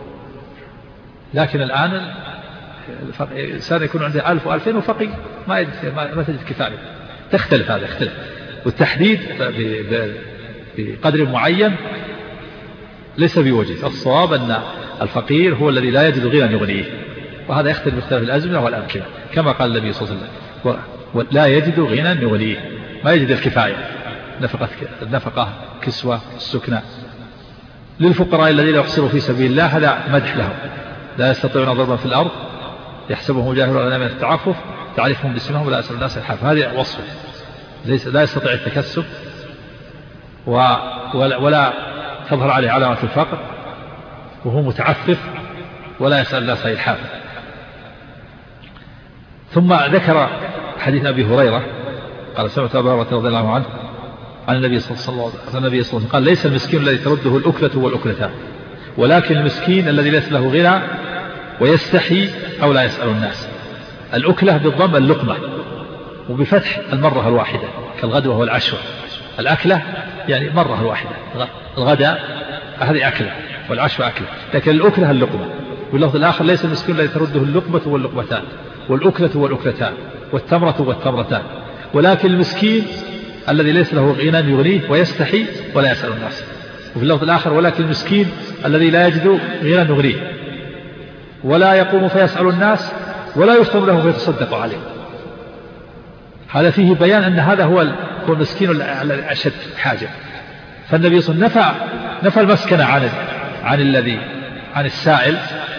لكن الآن الإنسان يكون عنده 1000 و2000 وفقير ما تجد كفاية. تختلف، هذا يختلف. والتحديد بقدر معين ليس بوجه. الصواب أن الفقير هو الذي لا يجد غنى يغنيه، وهذا يختلف باختلاف الأزمنة والأمكنة، كما قال النبي صلى الله عليه وسلم لا يجد غنى يغنيه، ما يجد الكفاية، النفقة كسوة السكنة. للفقراء الذين يحصروا في سبيل الله هذا مدح لهم، لا يستطيعون ضربا في الأرض يحسبهم جاهل ولا من التعفف تعرفهم باسمهم ولا أسأل الناس الحافة. هذا وصفه، لا يستطيع التكسب ولا تظهر عليه علامة الفقر، وهو متعفف ولا يسأل الناس الحافة. ثم ذكر حديث أبي هريرة قال سمعت أبا هريرة رضي الله عنه عن النبي صلى الله عليه وسلم قال ليس المسكين الذي ترده الأكلة والأكلتان، ولكن المسكين الذي ليس له غنى ويستحي أو لا يسأل الناس. الأكلة بالضم اللقمة، وبفتح المرة الواحدة كالغدوة والعشوة. الأكلة يعني مرة الواحدة، الغداء هذه أكلة والعشوة أكلة، لكن الأكلة اللقمة. واللفظ الآخر ليس المسكين الذي ترده اللقمة واللقمتان والأكلة والأكلتان والتمرة والتمرتان، ولكن المسكين الذي ليس له غنى يغنيه ويستحي ولا يسأل الناس. وفي اللفظ الآخر ولكن المسكين الذي لا يجد غنى يغنيه ولا يقوم فيسأل الناس ولا يفتن له فيتصدق عليه. هذا فيه بيان أن هذا هو المسكين الأشد حاجة. فالنبي صلى الله عليه وسلم نفى المسكنة عن السائل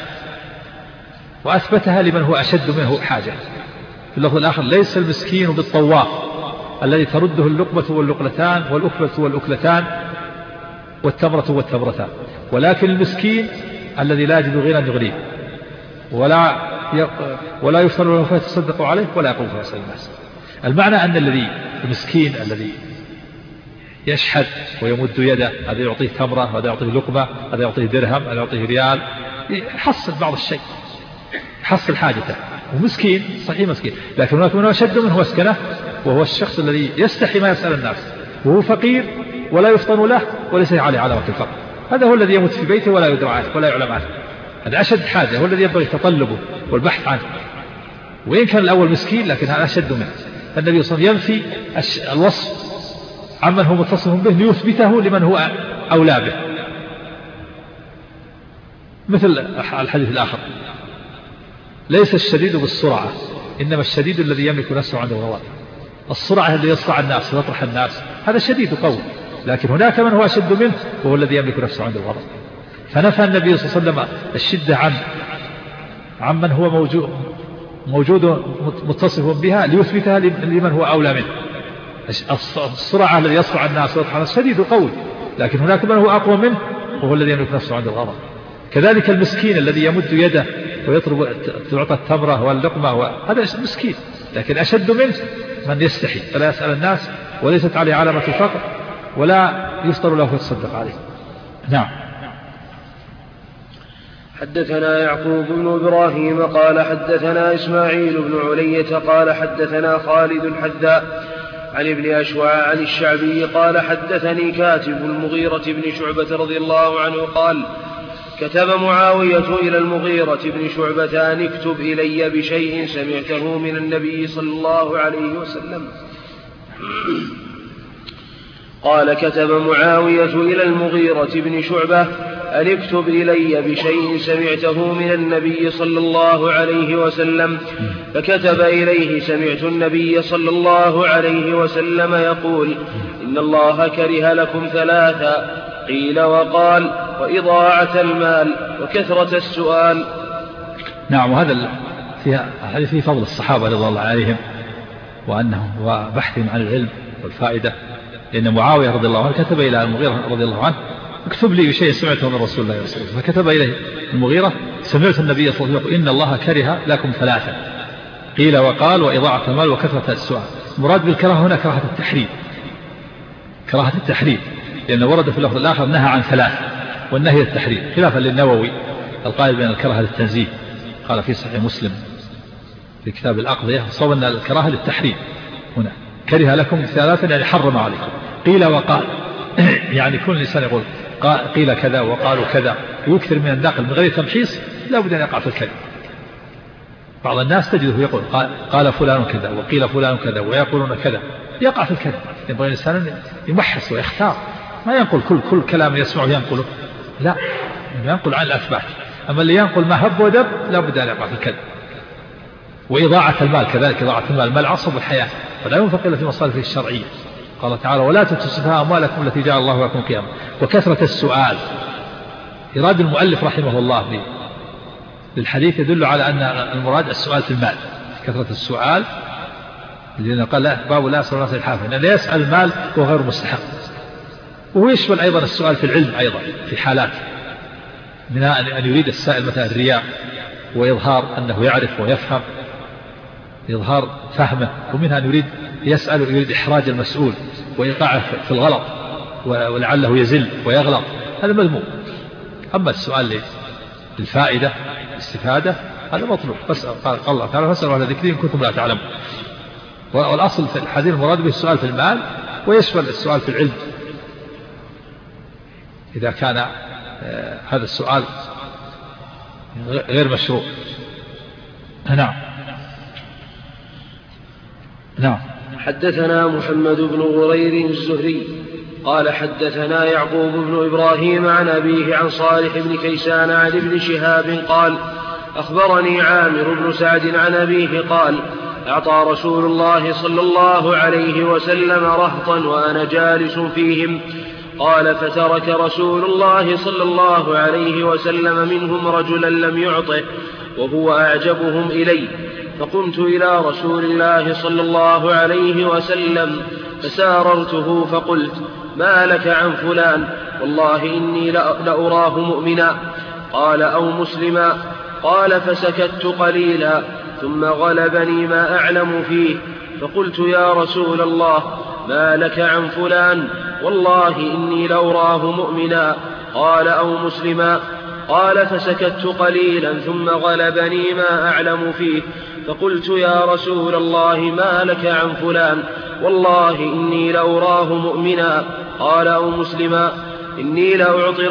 وأثبتها لمن هو أشد منه حاجة. في اللفظ الآخر ليس المسكين بالطواف الذي ترده اللقمة واللقلتان والأكلة والأكلتان والتمرة والتمرتان، ولكن المسكين الذي لا يجد غنى يغنيه ولا يفتن له فيتصدق عليه ولا يقوم فيسأل الناس. المعنى أن المسكين الذي يشحذ ويمد يده، هذا يعطيه تمرة، هذا يعطيه لقمة، هذا يعطيه درهم، هذا يعطيه ريال، يحصل بعض الشيء، يحصل حاجته، ومسكين صحيح مسكين. لكن هناك من أشد منه مسكنة، وهو الشخص الذي يستحي ما يسأل الناس، وهو فقير ولا يفطن له وليس عليه علامة الفقر. هذا هو الذي يموت في بيته ولا يدرى عنه ولا يعلم عنه. هذا أشد حاجة، هو الذي ينبغي تطلبه والبحث عنه. وإن كان الأول مسكين لكن هذا أشد منه. النبي صلى الله عليه وسلم ينفي الوصف عمن هو متصف به ليثبته لمن هو أولى به. مثل الحديث الآخر ليس الشديد بالسرعة إنما الشديد الذي يملك نفسه عند الغضب. السرعة الذي يصرع الناس ويطرح الناس هذا شديد قوي، لكن هناك من هو أشد منه وهو الذي يملك نفسه عند الغضب. فنفى النبي صلى الله عليه وسلم الشدة عمن هو موجود متصف بها ليثبتها لمن هو أولى منه. السرعة الذي يصرع الناس ويطرح الناس شديد قوي، لكن هناك من هو أقوى منه وهو الذي يملك نفسه عند الغضب. كذلك المسكين الذي يمد يده ويطلب تعطى التمرة واللقمة هذا مسكين، لكن أشد منه من يستحي فلا يسأل الناس وليست عليه علامة الفقر ولا يفطر له فيتصدق عليه. نعم. حدثنا يعقوب بن إبراهيم قال حدثنا إسماعيل بن علية قال حدثنا خالد الحذاء عن ابن أشوع عن الشعبي قال حدثني كاتب المغيرة بن شعبة رضي الله عنه قال كتب معاوية إلى المغيرة بن شعبة أن اكتب إلي بشيء سمعته من النبي صلى الله عليه وسلم. قال كتب معاوية إلى المغيرة بن شعبة أن اكتب إلي بشيء سمعته من النبي صلى الله عليه وسلم. فكتب إليه: سمعت النبي صلى الله عليه وسلم يقول: إن الله كره لكم ثلاثا، قيل وقال، وإضاعة المال، وكثرة السؤال. نعم. وهذا فيه فضل الصحابة رضي الله عليهم وبحثهم عن العلم والفائدة، لأن معاوية رضي الله عنه كتب إلى المغيرة رضي الله عنه: اكتب لي بشيء سمعته من رسول الله صلى الله عليه وسلم. فكتب إليه المغيرة: سمعت النبي صلى الله عليه وسلم: إن الله كره لكم ثلاثا، قيل وقال، وإضاعة المال، وكثرة السؤال. المراد بالكراهة هنا كراهة التحريم، كراهة التحريم، لأنه ورد في اللفظ الآخر نهى عن ثلاث، والنهي التحريم، خلافا للنووي القائل بين الكراهة للتنزيه، قال في صحيح مسلم في كتاب الأقضية: صوب أن الكراهة للتحريم هنا، كره لكم ثلاثا يعني حرم عليكم. قيل وقال يعني كل إنسان يقول قيل كذا وقالوا كذا، ويكثر من النقل من غير تمحيص، لا بد أن يقع في الكذب. بعض الناس تجده يقول قال فلان كذا وقيل فلان كذا ويقولون كذا، يقع في الكذب. ينبغي الإنسان يمحص ويختار، ما ينقل كل كلام يسمعه ينقله، لا، ينقل عن الأثبات. أما اللي ينقل ما هب ودب لا بد أن يقع في الكذب. وإضاعة المال كذلك، إضاعة المال عصب الحياة، ولا ينفق إلا في مصالحه الشرعية. قال تعالى: ولا تتسفها أموالكم التي جعل الله لكم قياما. وكثرة السؤال، إراد المؤلف رحمه الله للحديث يدل على أن المراد السؤال في المال، كثرة السؤال، لأنه قال: لا باب لا يسأل الناس الحافة، إن لا يسأل المال هو غير مستحق. ويشمل أيضا السؤال في العلم أيضا في حالات، منها أن يريد السائل مثلا الرياء وإظهار أنه يعرف ويفهم، إظهار فهمه، ومنها أن يريد يسأل ويريد إحراج المسؤول وإيقاعه في الغلط ولعله يزل ويغلط، هذا مذموم. أما السؤال للفائدة الاستفادة هذا مطلوب. قال الله تعالى: فاسألوا أهل الذكر إن كنتم لا تعلمون. والأصل في الحديث المراد به السؤال في المال، ويشمل السؤال في العلم إذا كان هذا السؤال غير مشروع. نعم. حدثنا محمد بن غرير الزهري قال حدثنا يعقوب بن إبراهيم عن أبيه عن صالح بن كيسان عن ابن شهاب قال: أخبرني عامر بن سعد عن أبيه قال: أعطى رسول الله صلى الله عليه وسلم رهطا وأنا جالس فيهم. قال: فترك رسول الله صلى الله عليه وسلم منهم رجلا لم يعطه وهو أعجبهم إلي، فقمت إلى رسول الله صلى الله عليه وسلم فساررته فقلت: ما لك عن فلان؟ والله إني لأراه مؤمنا. قال: أو مسلما. قال: فسكت قليلا ثم غلبني ما أعلم فيه، فقلت: يا رسول الله، ما لك عن فلان؟ والله إني لأراه مؤمنا. قال: أو مسلما. قال: فسكت قليلا ثم غلبني ما أعلم فيه، فقلت: يا رسول الله، ما لك عن فلان؟ والله إني لأراه مؤمنا. قال: أو مسلما. إني لأعطي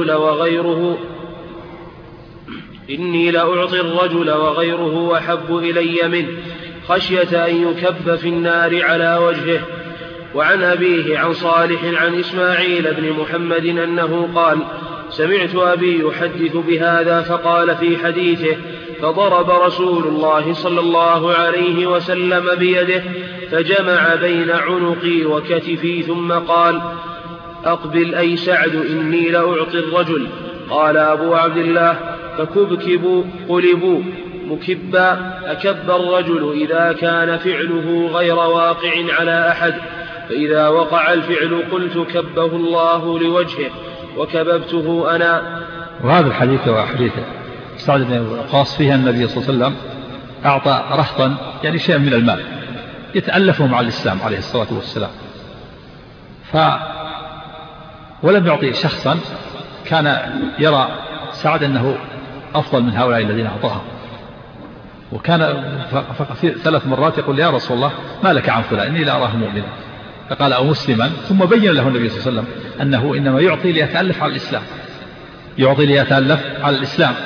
الرجل وغيره أحب إلي منه، خشية أن يكب في النار على وجهه. وعن أبيه عن صالح عن إسماعيل بن محمد أنه قال: سمعت أبي يحدث بهذا فقال في حديثه: فضرب رسول الله صلى الله عليه وسلم بيده فجمع بين عنقي وكتفي ثم قال: أقبل أي سعد، إني لأعطي الرجل. قال أبو عبد الله: فكبكبوا قلبوا مكبا، أكب الرجل إذا كان فعله غير واقع على أحد، فإذا وقع الفعل قلت: كبه الله لوجهه وكببته أنا. وهذا الحديث وحديث سعد بن وقاص فيها النبي صلى الله عليه وسلم أعطى رهطا يعني شيئا من المال يتألفه مع الإسلام عليه الصلاة والسلام، ولم يعطي شخصا كان يرى سعد أنه أفضل من هؤلاء الذين أعطاها، وكان في 3 مرات يقول: يا رسول الله، ما لك عن فلان؟ إني لأراه مؤمنا. فقال: أو مسلما. ثم بين له النبي صلى الله عليه وسلم أنه إنما يعطي ليتألف على الإسلام، يعطي ليتألف على الإسلام،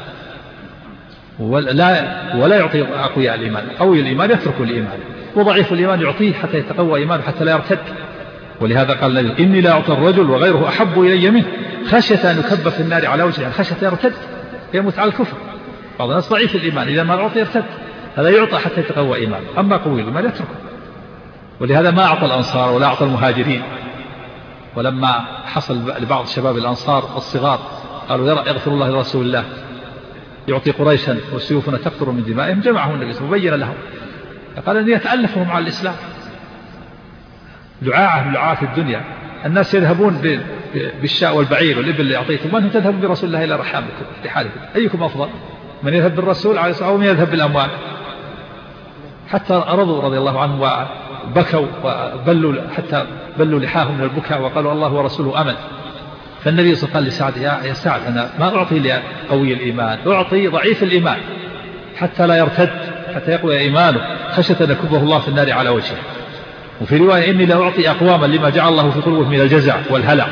ولا يعطي أقوياء الإيمان. قوي الإيمان يترك الإيمان، وضعيف الإيمان يعطيه حتى يتقوى إيمانه حتى لا يرتد. ولهذا قال النبي إني لا أعطي الرجل وغيره أحب إلي منه خشية أن يكب في النار على وجهه، يعني خشية يرتد يموت على الكفر. بعض الناس ضعيف الإيمان إذا ما أعطي يرتد، هذا يعطى حتى يتقوى إيمان، أما قوي الإيمان يتركه. ولهذا ما أعطى الأنصار ولا أعطى المهاجرين. ولما حصل لبعض شباب الأنصار الصغار قالوا يغفر الله لرسول الله يعطي قريشا وسيوفنا تقطر من دمائهم، جمعهم النبي صلى الله عليه وسلم وبين لهم، قال أن يتألفهم على الإسلام. لعاعة الدنيا، الناس يذهبون بالشاء والبعير والإبل اللي أعطيتم، وأنتم تذهبون برسول الله إلى رحامكم لحالكم، أيكم أفضل، من يذهب بالرسول عليه الصلاة والسلام أو من يذهب بالأموال؟ حتى رضوا رضي الله عنهم وبكوا وبلوا حتى بلوا لحاهم من البكاء وقالوا الله ورسوله أمن. فالنبي صلى الله عليه وسلم قال لسعد يا سعد أنا ما أعطي لقوي الإيمان، أعطي ضعيف الإيمان حتى لا يرتد، حتى يقوى إيمانه خشية أن يكبه الله في النار على وجهه. وفي رواية إني لا أعطي أقواما لما جعل الله في قلوبهم من الجزع والهلع.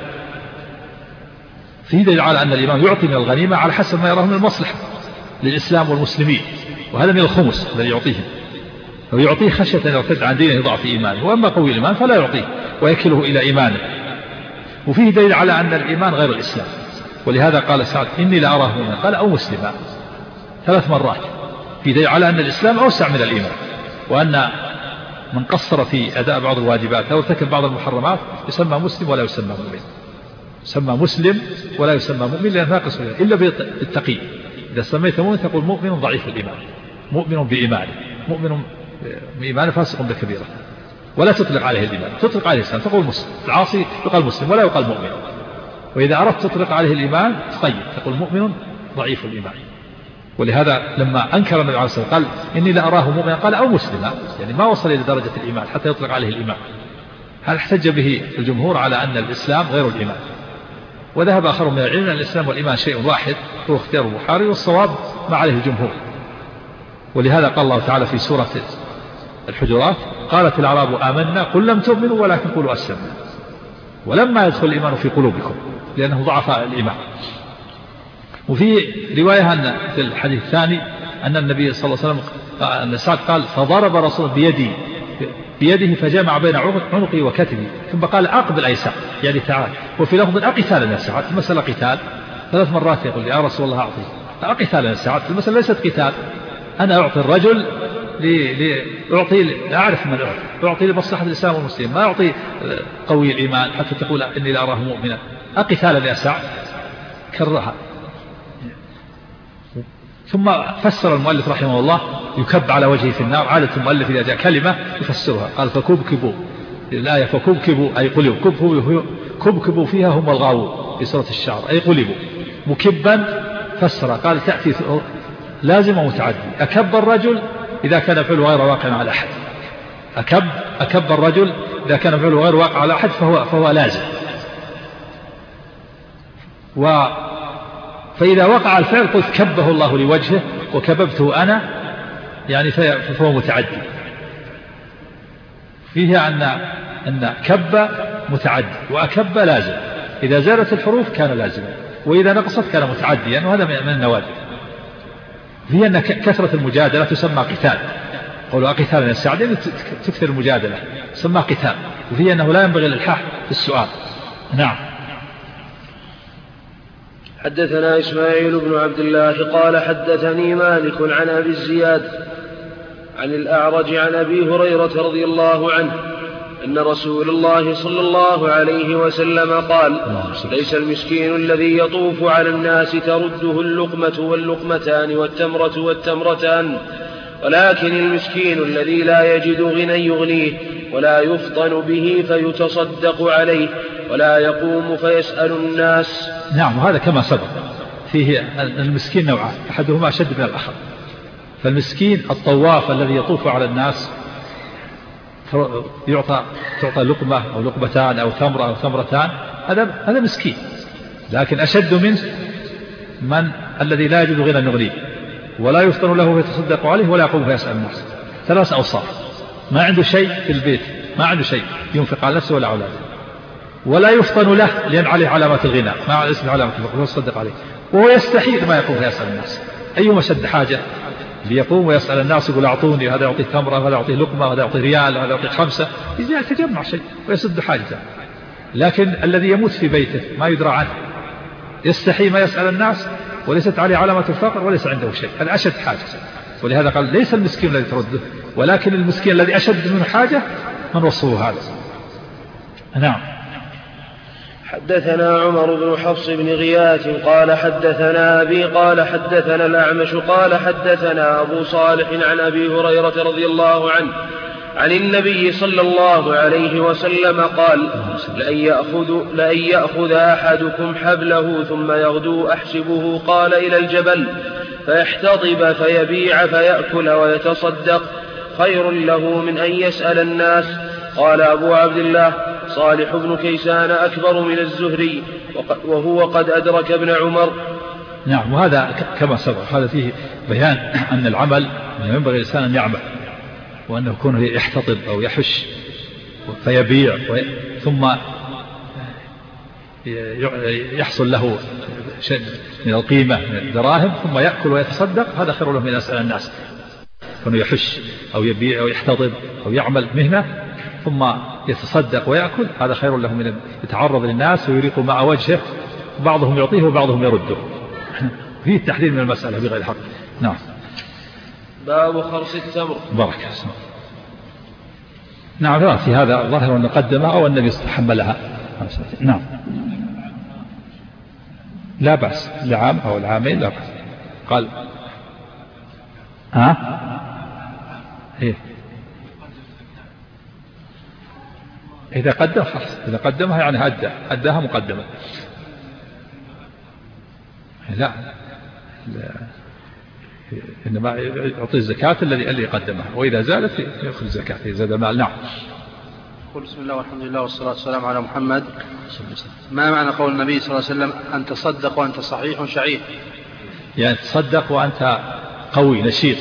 في دليل على أن الإمام يعطي من الغنيمة على حسب ما يراه من المصلحة للإسلام والمسلمين، وهذا من الخمس الذي يعطيهم، ويعطيه خشية أن يرتد عن دينه ضعف إيمانه. وأما قوي الإيمان فلا يعطيه ويكله إلى إيمانه. وفيه دليل على أن الإيمان غير الإسلام، ولهذا قال سعد إني لا أراه مؤمنا، قال أو مسلما 3 مرات. في دليل على أن الإسلام أوسع من الإيمان، وأن من قصر في أداء بعض الواجبات أو ارتكب بعض المحرمات يسمى مسلم ولا يسمى مؤمن، يسمى مسلم ولا يسمى مؤمن، لأنه ناقص إلا بالتقي. إذا سميت مؤمن تقول مؤمن ضعيف الإيمان، مؤمن بإيمانه، مؤمن بإيمانه فاسق بكبيرة، ولا تطلق عليه الإيمان، تطلق عليه الإسلام تقول مسلم. العاصي يقال مسلم ولا يقال مؤمن. وإذا أردت تطلق عليه الإيمان تقيد تقول مؤمن ضعيف الإيمان. ولهذا لما أنكر النبي عليه الصلاة والسلام قال إني لا أراه مؤمنا، قال أو مسلما، يعني ما وصل إلى درجة الإيمان حتى يطلق عليه الإيمان. هل احتج به الجمهور على أن الإسلام غير الإيمان، وذهب آخر من العلم أن الإسلام والإيمان شيء واحد، هو اختيار البخاري، والصواب ما عليه الجمهور. ولهذا قال الله تعالى في سورة الحجرات قالت الأعراب آمنا قل لم تؤمنوا ولكن قولوا أسلمنا ولما يدخل الإيمان في قلوبكم، لأنه ضعف الإيمان. وفي رواية أن في الحديث الثاني أن النبي صلى الله عليه وسلم أن سعد قال فضرب رسول بيده فجمع بين عنقي وكتفي ثم قال أقبل أي سعد، يعني تعال. وفي لفظ أقتال يا سعد، المسألة قتال 3 مرات، يقول يا رسول الله أعطيه، أقتال يا سعد، المسألة ليست قتال، أنا أعطي الرجل أعرف من أعطي لمصلحة الإسلام والمسلمين، ما أعطي قوي الإيمان حتى تقول إني لا أراه مؤمنا. أقتال يا سعد كرها. ثم فسر المؤلف رحمه الله يكب على وجهه في النار. عادة المؤلف إذا جاء كلمة يفسرها، قال فكبكبوا، الآية فكبكبوا أي قلبوا، كبكبوا فيها هم الغاوون في سورة الشعر أي قلبوا. مكبا فسر قال تأتي لازم ومتعدي، أكب الرجل إذا كان فعله غير واقع على أحد، أكب الرجل إذا كان فعله غير واقع على أحد فهو لازم. فإذا وقع الفعل قلت كبه الله لوجهه وكببته أنا، يعني فهو متعدي. فيها أن كب متعدي وأكب لازم، إذا زادت الحروف كان لازما، وإذا نقصت كان متعديا، وهذا من النوادر. فيها أن كثرة المجادلة تسمى قتال، قولوا قتال السعدين تكثر المجادلة تسمى قتال. وفيها أنه لا ينبغي الإلحاح في السؤال. نعم. حدثنا إسماعيل بن عبد الله قال حدثني مالك عن أبي الزياد عن الأعرج عن أبي هريرة رضي الله عنه أن رسول الله صلى الله عليه وسلم قال ليس المسكين الذي يطوف على الناس ترده اللقمة واللقمتان والتمرة والتمرتان، ولكن المسكين الذي لا يجد غنى يغنيه ولا يفطن به فيتصدق عليه ولا يقوم فيسأل الناس. نعم، وهذا كما سبق فيه المسكين نوعان، أحدهما أشد من الآخر. فالمسكين الطواف الذي يطوف على الناس تعطى لقمة أو لقمتان أو ثمرة أو ثمرتان، هذا مسكين. لكن أشد منه من الذي لا يجد غنى يغنيه ولا يفطن له فيتصدق عليه ولا يقوم فيسأل الناس. 3 أوصاف: ما عنده شيء في البيت، ما عنده شيء ينفق على نفسه ولا أولاده، ولا يفطن له لأن عليه علامات الغنى، ما اسم علامة الفقر فيتصدق عليه، وهو يستحيل ما يقوم فيسأل الناس. أيهما شد حاجة؟ ليقوم ويسأل الناس يقول أعطوني، هذا يعطيه تمرة، هذا يعطيه لقمة، هذا يعطيه ريال، هذا يعطيه 5، يجي يتجمع شيء ويسد حاجته. لكن الذي يموت في بيته ما يدرى عنه، يستحي ما يسأل الناس، وليست عليه علامة الفقر وليس عنده شيء، هذا أشد حاجة. ولهذا قال ليس المسكين الذي ترده، ولكن المسكين الذي أشد منه حاجة من وصفه هذا. نعم. حدثنا عمر بن حفص بن غياث قال حدثنا أبي قال حدثنا الأعمش قال حدثنا أبو صالح عن أبي هريرة رضي الله عنه عن النبي صلى الله عليه وسلم قال لأن يأخذ أحدكم حبله ثم يغدو أحسبه قال إلى الجبل فيحتطب فيبيع فيأكل ويتصدق خير له من أن يسأل الناس. قال أبو عبد الله صالح بن كيسان أكبر من الزهري وهو قد أدرك ابن عمر. نعم. وهذا كما سبق هذا فيه بيان أن العمل ينبغي الإنسان أن يعمل، وأنه يكون يحتطب أو يحش فيبيع ثم يحصل له شيء من القيمة من الدراهم ثم يأكل ويتصدق، هذا خير له من أن يسأل الناس. كونه يحش أو يبيع أو يحتطب أو يعمل مهنة ثم يتصدق ويأكل، هذا خير له من أن يتعرض للناس ويريق مع وجهه، بعضهم يعطيه وبعضهم يرده. فيه التحذير من المسألة بغير حق. نعم. باب خرص التمر. بارك الله. نعم. في هذا ظاهر أن قدمها أو النبي حملها. نعم. لا بأس، لعام أو العامين لا بأس. قال إيه؟ إذا قدم خلاص، إذا قدمها يعني أداها مقدمة. لا إنما يعطي الزكاة الذي قدمها، وإذا زادت يأخذ الزكاة إذا زاد المال. نعم. بسم الله والحمد لله والصلاة والسلام على محمد. ما معنى قول النبي صلى الله عليه وسلم أن تصدق وأنت صحيح شعير؟ يعني تصدق وأنت قوي نشيط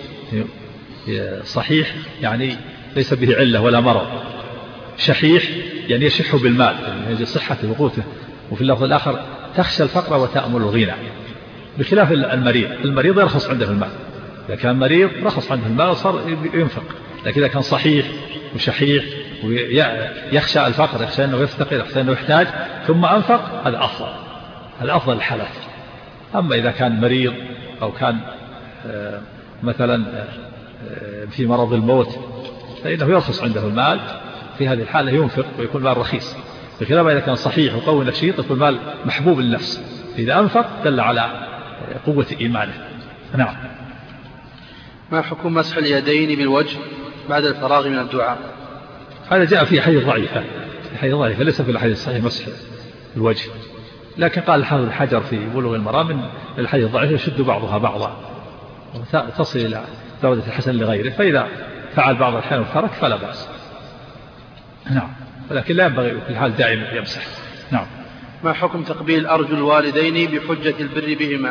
صحيح، يعني ليس به علة ولا مرض. شحيح يعني يشح بالمال، يعني صحته وقوته. وفي اللفظ الآخر تخشى الفقر وتأمل الغنى، بخلاف المريض يرخص عنده المال. إذا كان مريض رخص عنده المال وصار ينفق، لكن إذا كان صحيح وشحيح ويخشى الفقر، يخشى أنه يفتقر، يخشى أنه يحتاج ثم أنفق، هذا أفضل الحالات. أما إذا كان مريض أو كان مثلا في مرض الموت فإنه يرخص عنده المال، في هذه الحالة ينفق ويكون مال رخيص، بخلاف إذا كان صحيح وقوي نشيط يكون مال محبوب للنفس، إذا أنفق دل على قوة إيمانه. نعم. ما حكم مسح اليدين بالوجه بعد الفراغ من الدعاء؟ هذا جاء في حديث ضعيفة، ليس في الحديث الصحيح مسح الوجه، لكن قال الحافظ بن حجر في بلوغ المرام من الحديث الضعيف يشد بعضها بعضا وتصل إلى درجة الحسن لغيره، فإذا فعل بعض الأحيان وترك فلا بأس. نعم. ولكن لا ينبغي في الحال دائما يمسح. نعم. ما حكم تقبيل أرجل الوالدين بحجة البر بهما؟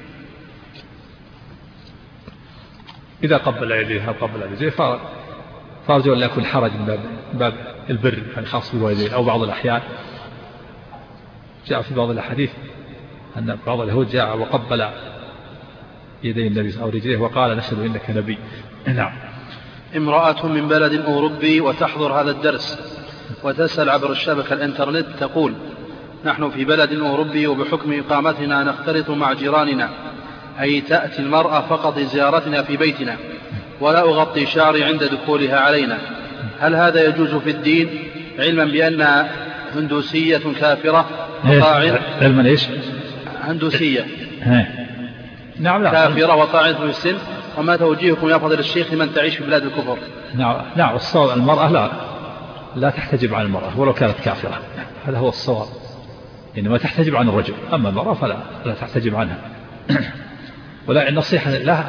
إذا قبل يديه أو قبل يديه فأرجو أن لا يكون حرج من باب البر يعني خاص بالوالدين. أو بعض الأحيان جاء في بعض الأحاديث أن بعض اليهود جاء وقبل يدي النبي أو رجليه وقال نشهد إنك نبي. نعم. امرأة من بلد أوروبي وتحضر هذا الدرس وتسأل عبر الشبكة الإنترنت تقول: نحن في بلد أوروبي وبحكم إقامتنا نختلط مع جيراننا، أي تأتي المرأة فقط لزيارتنا في بيتنا ولا أغطي شعري عند دخولها علينا، هل هذا يجوز في الدين علما بأنها هندوسية كافرة علما إيش؟ هندوسية نعم كافرة وطاعنة في السن، وما توجيهكم يا فضيلة الشيخ لمن تعيش في بلاد الكفر؟ نعم الصواب المرأة لا تحتجب عن المرأة ولو كانت كافرة، هذا هو الصواب، إنما تحتجب عن الرجل، أما المرأة فلا تحتجب عنها. ولا النصيحة لا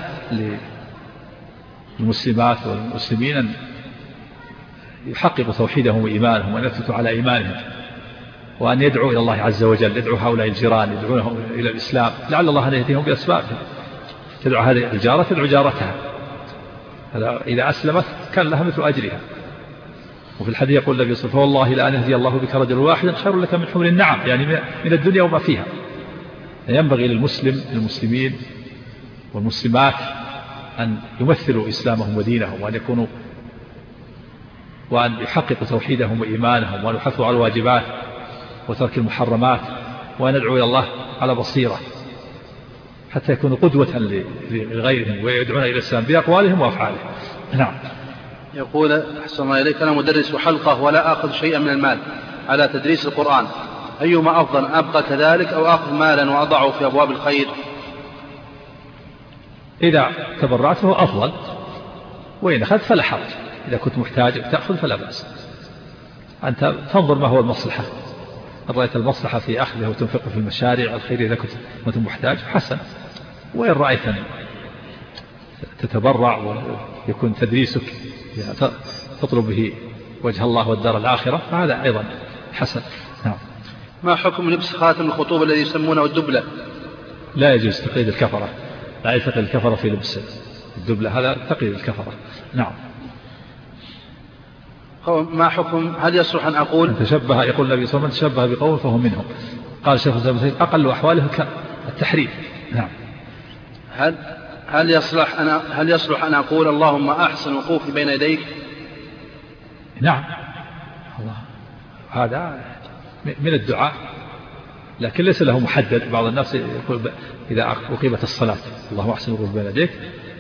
للمسلمات والمسلمين أن يحققوا توحيدهم وإيمانهم وأن يثبتوا على إيمانهم، وأن يدعوا إلى الله عز وجل، يدعوا هؤلاء الجيران، يدعونهم إلى الإسلام لعل الله أن يهديهم بأسبابهم. تدعو هذه الجارة تدعو جارتها، إذا أسلمت كان لها مثل أجرها. وفي الحديث يقول النبي صلى الله عليه وسلم: والله لأن يهدي الله بك رجل واحد خير لك من حمر النعم، يعني من الدنيا وما فيها. ينبغي للمسلمين والمسلمات أن يمثلوا إسلامهم ودينهم، وأن يحققوا توحيدهم وإيمانهم، وأن يحثوا على الواجبات وترك المحرمات، وأن ندعو إلى الله على بصيرة حتى يكونوا قدوة لغيرهم ويدعون إلى الإسلام بأقوالهم وأفعالهم. نعم. يقول أحسن الله إليك: أنا مدرس حلقة ولا أخذ شيئا من المال على تدريس القرآن، أيما أفضل، أبقى كذلك أو أخذ مالا وأضعه في أبواب الخير؟ إذا تبرعت فهو أفضل، وإن أخذت فلا حرج. إذا كنت محتاج تأخذ فلا بأس. أنت تنظر ما هو المصلحة، إن رأيت المصلحة في أخذه وتنفقه في المشاريع الخير إذا كنت محتاج حسن، وإن رأيت أن تتبرع ويكون تدريسك تطلب به وجه الله والدار الآخرة فهذا أيضا حسن. نعم. ما حكم لبس خاتم الخطوبة الذي يسمونه الدبلة؟ لا يجوز تقييد الكفرة، لا يتقيد الكفرة في لبس الدبلة، هذا تقييد الكفرة. نعم. ما حكم، هل يصلح أن أقول تشبه، يقول النبي صلى الله عليه وسلم: تشبه بقوم فهو منهم. قال شيخ الإسلام أقل أحواله التحريم. نعم. هل يصلح أن أقول: اللهم أحسن وقوفي بين يديك؟ نعم، الله هذا من الدعاء، لكن ليس له محدد. بعض الناس يقول إذا أقيمت الصلاة: اللهم أحسن وقوفي بين يديك.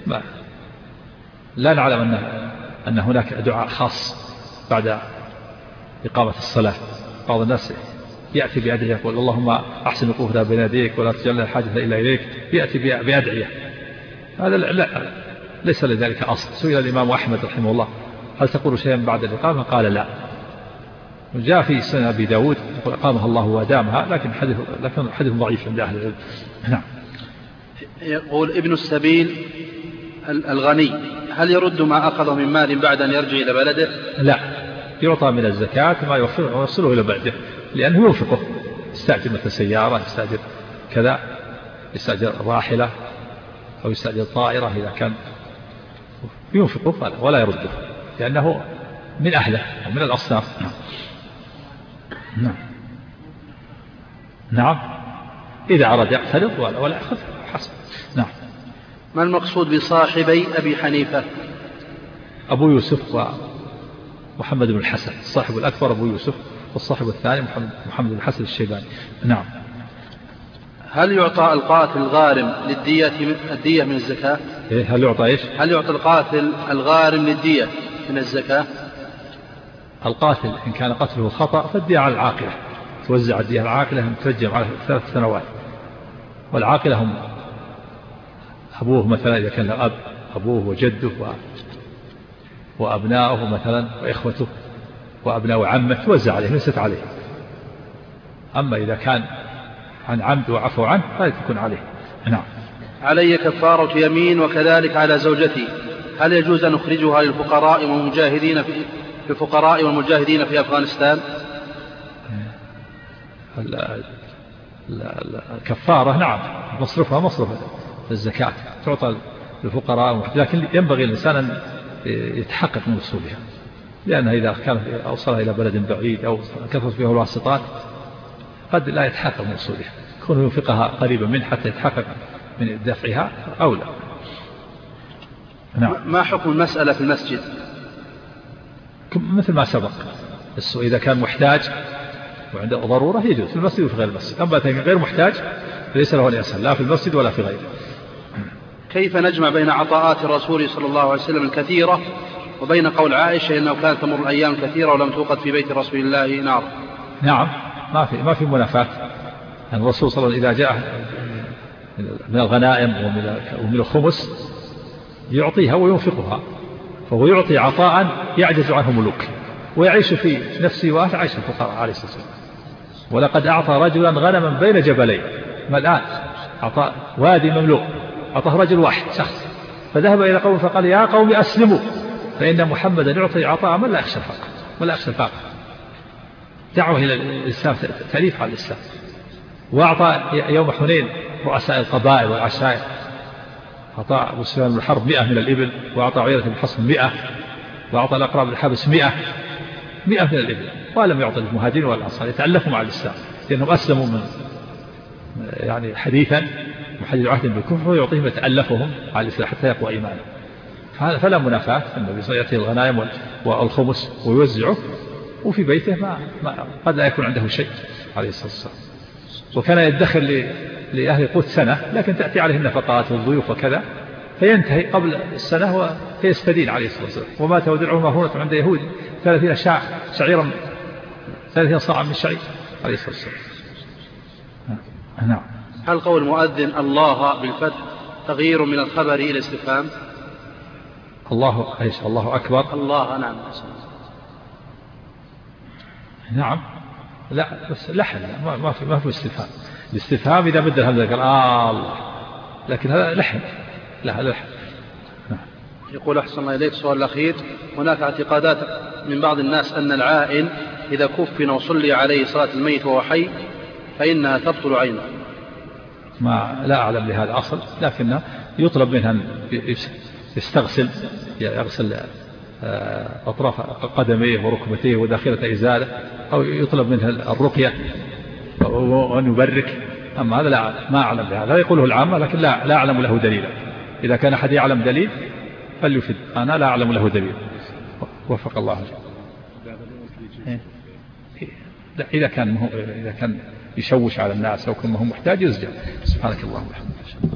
لا نعلم أن هناك دعاء خاص بعد إقامة الصلاة. بعض الناس يأتي بأدعية يقول: اللهم أحسن وقوفنا بين يديك ولا تجعلنا الحاجة إلا إليك، يأتي بأدعية. هذا لا، ليس لذلك أصل. سئل الإمام أحمد رحمه الله: هل تقول شيئا بعد الإقامة؟ قال: لا. وجاء في سنن أبي داود يقول: أقامها الله وأدامها، لكن حديث ضعيف عند أهل العلم. نعم. يقول: ابن السبيل الغني هل يرد ما أخذه من مال بعد أن يرجع إلى بلده؟ لا، يعطى من الزكاة ما يوصله إلى بلده، لأنه ينفقه. يستأجر مثل سيارة، يستأجر كذا، يستأجر راحلة أو يستأجر طائرة، إذا كان ينفقه ولا يرده، لأنه من أهله ومن الأصناف. نعم. نعم. إذا أراد يقترض ولا يأخذ حسب. نعم. ما المقصود بصاحبي أبي حنيفة؟ أبو يوسف ومحمد بن الحسن. الصاحب الأكبر أبو يوسف، والصاحب الثاني محمد بن الحسن الشيباني. نعم. هل يعطى القاتل الغارم الدية من الزكاة؟ هل يعطى إيش؟ هل يعطى القاتل الغارم للدية من الزكاة؟ القاتل إن كان قتله خطأ فالدية على العاقلة، توزع الدية على العاقلة، ترجم على 3 سنوات. والعاقلة هم أبوه مثلا، إذا كان له أب، أبوه وجده وأبناؤه مثلا وإخوته وأبناء عمه، توزع عليه، ليست عليه. أما إذا كان عن عمد وعفو عنه فلا تكون عليه. نعم. علي كفارة يمين وكذلك على زوجتي، هل يجوز أن نخرجها للفقراء والمجاهدين في أفغانستان؟ الكفارة نعم مصرفها مصرف الزكاة، تعطى للفقراء، لكن ينبغي الإنسان أن يتحقق من وصولها، لأنها إذا كان أوصلها إلى بلد بعيد أو كثرت فيها الواسطات قد لا يتحقق من وصولها، كونه ينفقها قريبا منه حتى يتحقق من دفعها أولى. نعم. ما حكم المسألة في المسجد؟ مثل ما سبق، إذا كان محتاج وعنده ضرورة يجوز في المسجد وفي غير المسجد، أما غير محتاج فليس له أن يسأل لا في المسجد ولا في غيره. كيف نجمع بين عطاءات الرسول صلى الله عليه وسلم الكثيرة وبين قول عائشة إنه كانت تمر الأيام كثيرة ولم توقد في بيت رسول الله نار؟ نعم، ما في منافاة. يعني الرسول صلى الله عليه وسلم إذا جاء من الغنائم ومن الخمس يعطيها وينفقها، فهو يعطي عطاء يعجز عنه ملوك، ويعيش في نفسه وأهله عيش الفقراء عليه الصلاة والسلام. ولقد أعطى رجلا غنما بين جبلين، ما الآن أعطى وادي مملوء، أعطاه رجل واحد شخص، فذهب إلى قوم فقال: يا قوم أسلموا فإن محمدا يعطي عطاء من لا يخشى الفقر ولا يخشى الفقر. دعوه إلى الإسلام، تأليف على الإسلام. وأعطى يوم حنين رؤساء القبائل والعشائر، أعطى أبو سفيان بن الحرب 100 من الإبل، وأعطى عيينة بن حصن 100، وأعطى الأقرع بن الحابس 100 من الإبل، ولم يعطي المهاجرين والأنصار، يتألفوا مع الإسلام لأنهم أسلموا من يعني حديثا محدد عهد بالكفر ويعطيهم يتألفهم على الإسلام حتى يقوى إيمانه. فلا منافاة. النبي صلى الله عليه وسلم يأتي الغنائم والخمس ويوزعه وفي بيته قد لا يكون عنده شيء عليه الصلاة والسلام. وكان يدخر لأهل قوت سنة، لكن تأتي عليه النفقات والضيوف وكذا فينتهي قبل السنة فيستدين عليه الصلاة والسلام. ومات ودرعه مهونة عند يهود 30 شعيرا 30 صاعا من شعير عليه الصلاة والسلام. نعم. هل قول المؤذن الله بالفتح تغيير من الخبر إلى استفهام؟ الله أكبر. الله نعم. نعم. لا بس لحن ما في استفهام. الاستفهام إذا بدل همزة قال الله، لكن هذا لحن. لا لحن. يقول أحسن الله إليك سؤال الأخير. هناك اعتقادات من بعض الناس أن العائن إذا كفن وصلي عليه صلاة الميت وهو حي فإنها تبطل عينه. لا أعلم لهذا أصل، لكن يطلب منها أن يغسل أطراف قدميه وركبتيه وداخلة إزاله، أو يطلب منها الرقية وأن يبرك. أما هذا ما أعلم بهذا. لا يقوله العامة، لكن لا أعلم له دليلا. إذا كان أحد يعلم دليل فليفد، أنا لا أعلم له دليل. وفق الله. إذا كان يشوش على الناس أو كان هم محتاج يسجد. سبحانك اللهم وبحمدك.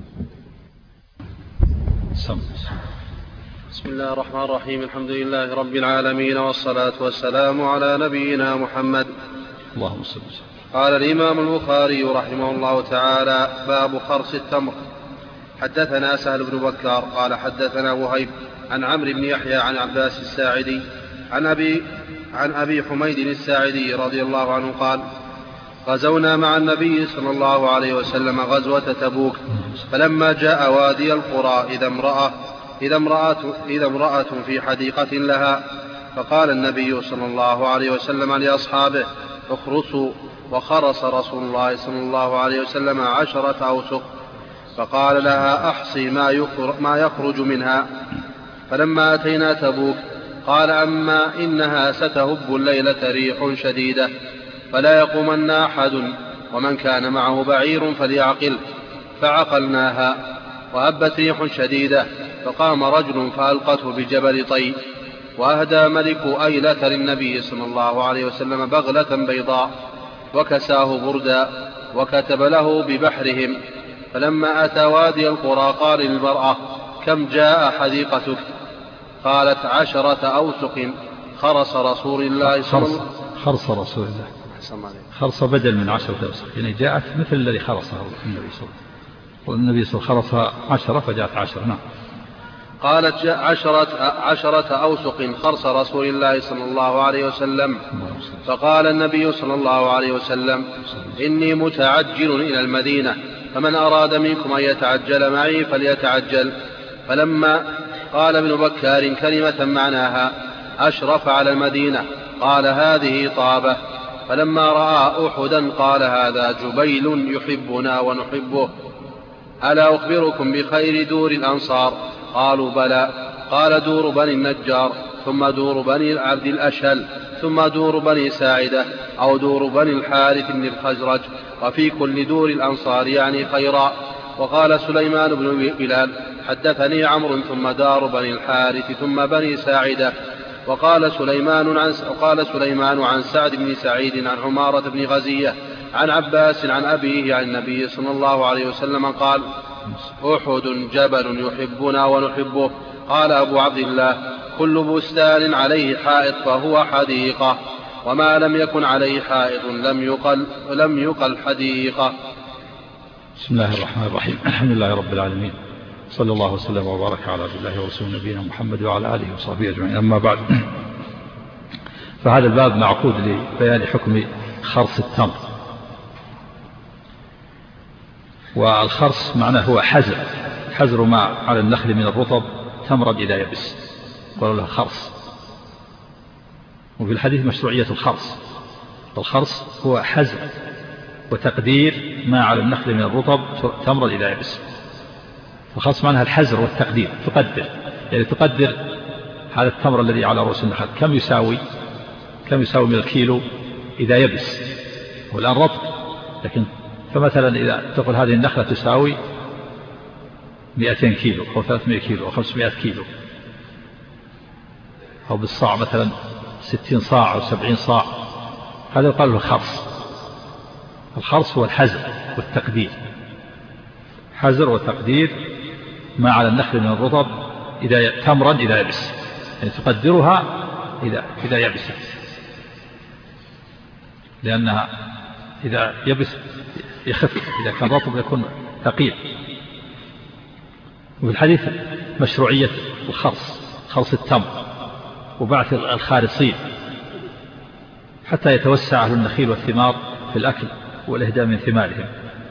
بسم الله الرحمن الرحيم. الحمد لله رب العالمين، والصلاة والسلام على نبينا محمد. اللهم صل. قال الإمام البخاري رحمه الله تعالى: باب خرص التمر. حدثنا سهل بن بكار قال حدثنا وهيب عن عمرو بن يحيى عن عباس الساعدي عن أبي حميد الساعدي رضي الله عنه قال: غزونا مع النبي صلى الله عليه وسلم غزوة تبوك، فلما جاء وادي القرى إذا امرأة في حديقة لها، فقال النبي صلى الله عليه وسلم لأصحابه: اخرسوا. وخرس رسول الله صلى الله عليه وسلم 10 أوسق، فقال لها: أحصي ما يخرج منها. فلما أتينا تبوك قال: أما إنها ستهب الليلة ريح شديدة فلا يقومن أحد، ومن كان معه بعير فليعقل. فعقلناها، وهبت ريح شديدة، فقام رجل فألقته بجبل طي، وأهدى ملك أيلة للنبي صلى الله عليه وسلم بغلة بيضاء، وكساه بردا، وكتب له ببحرهم. فلما أتى وادي القرى قال للمرأة: كم جاء حديقتك؟ قالت: 10 أوسق. خرص رسول الله صلى الله عليه وسلم. خرص رسول الله. خرص بدل من 10 أوسق، يعني جاءت مثل الذي خرصه النبي صلى الله عليه وسلم. والنبي صلى الله عليه وسلم خرص 10 فجاءت 10. نعم. قالت: 10 أوسق خرص رسول الله صلى الله عليه وسلم. فقال النبي صلى الله عليه وسلم: إني متعجل إلى المدينة، فمن أراد منكم أن يتعجل معي فليتعجل. فلما قال ابن بكار كلمة معناها: أشرف على المدينة، قال: هذه طابة. فلما رأى أحدا قال: هذا جبيل يحبنا ونحبه. ألا أخبركم بخير دور الأنصار؟ قالوا: بلى. قال: دور بني النجار، ثم دور بني العبد الأشهل، ثم دور بني ساعدة، أو دور بني الحارث بن الخزرج، وفي كل دور الأنصار يعني خيرا. وقال سليمان بن بلال: حدثني عمرو، ثم دار بني الحارث، ثم بني ساعدة. وقال سليمان عن سعد بن سعيد عن عمارة بن غزية عن عباس عن أبيه عن النبي صلى الله عليه وسلم قال: أحد جبل يحبنا ونحبه. قال أبو عبد الله: كل بستان عليه حائط فهو حديقة، وما لم يكن عليه حائط لم يقل حديقة. بسم الله الرحمن الرحيم. الحمد لله رب العالمين، صلى الله وسلم وبارك على عبد الله ورسوله نبينا محمد وعلى آله وصحبه أجمعين. أما بعد، فهذا الباب معقود لبيان حكم خرص التمر. والخرص معناه هو حزر ما على النخل من الرطب تمرد إذا يبس، قالوا له خرص. وفي الحديث مشروعية الخرص. الخرص هو حزر وتقدير ما على النخل من الرطب تمرد إذا يبس. الخرص معناها الحزر والتقدير، تقدر هذا التمر الذي على رؤوس النخل كم يساوي من الكيلو إذا يبس. والآن رطب، لكن فمثلا إذا تقول هذه النخلة تساوي 200 كيلو أو 300 كيلو أو 500 كيلو، أو بالصاع مثلا 60 صاع أو 70 صاع، هذا يقال له الخرص. الخرص هو الحزر والتقدير، حزر وتقدير ما على النخل من الرطب تمرا إذا يبس، يعني تقدرها إذا يبست، لأنها إذا يبس يخف، إذا كان رطب يكون ثقيل. وفي الحديث مشروعية الخرص، خرص التمر وبعث الخارصين حتى يتوسع أهل النخيل والثمار في الأكل والإهداء من ثمارهم.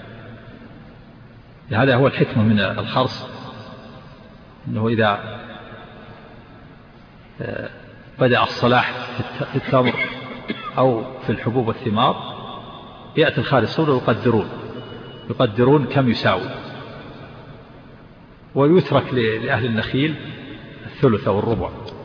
هذا هو الحكمة من الخرص، أنه إذا بدأ الصلاح في التمر أو في الحبوب والثمار يأتي الخارصون ويقدرون كم يساوي، ويترك لأهل النخيل الثلث أو الربع،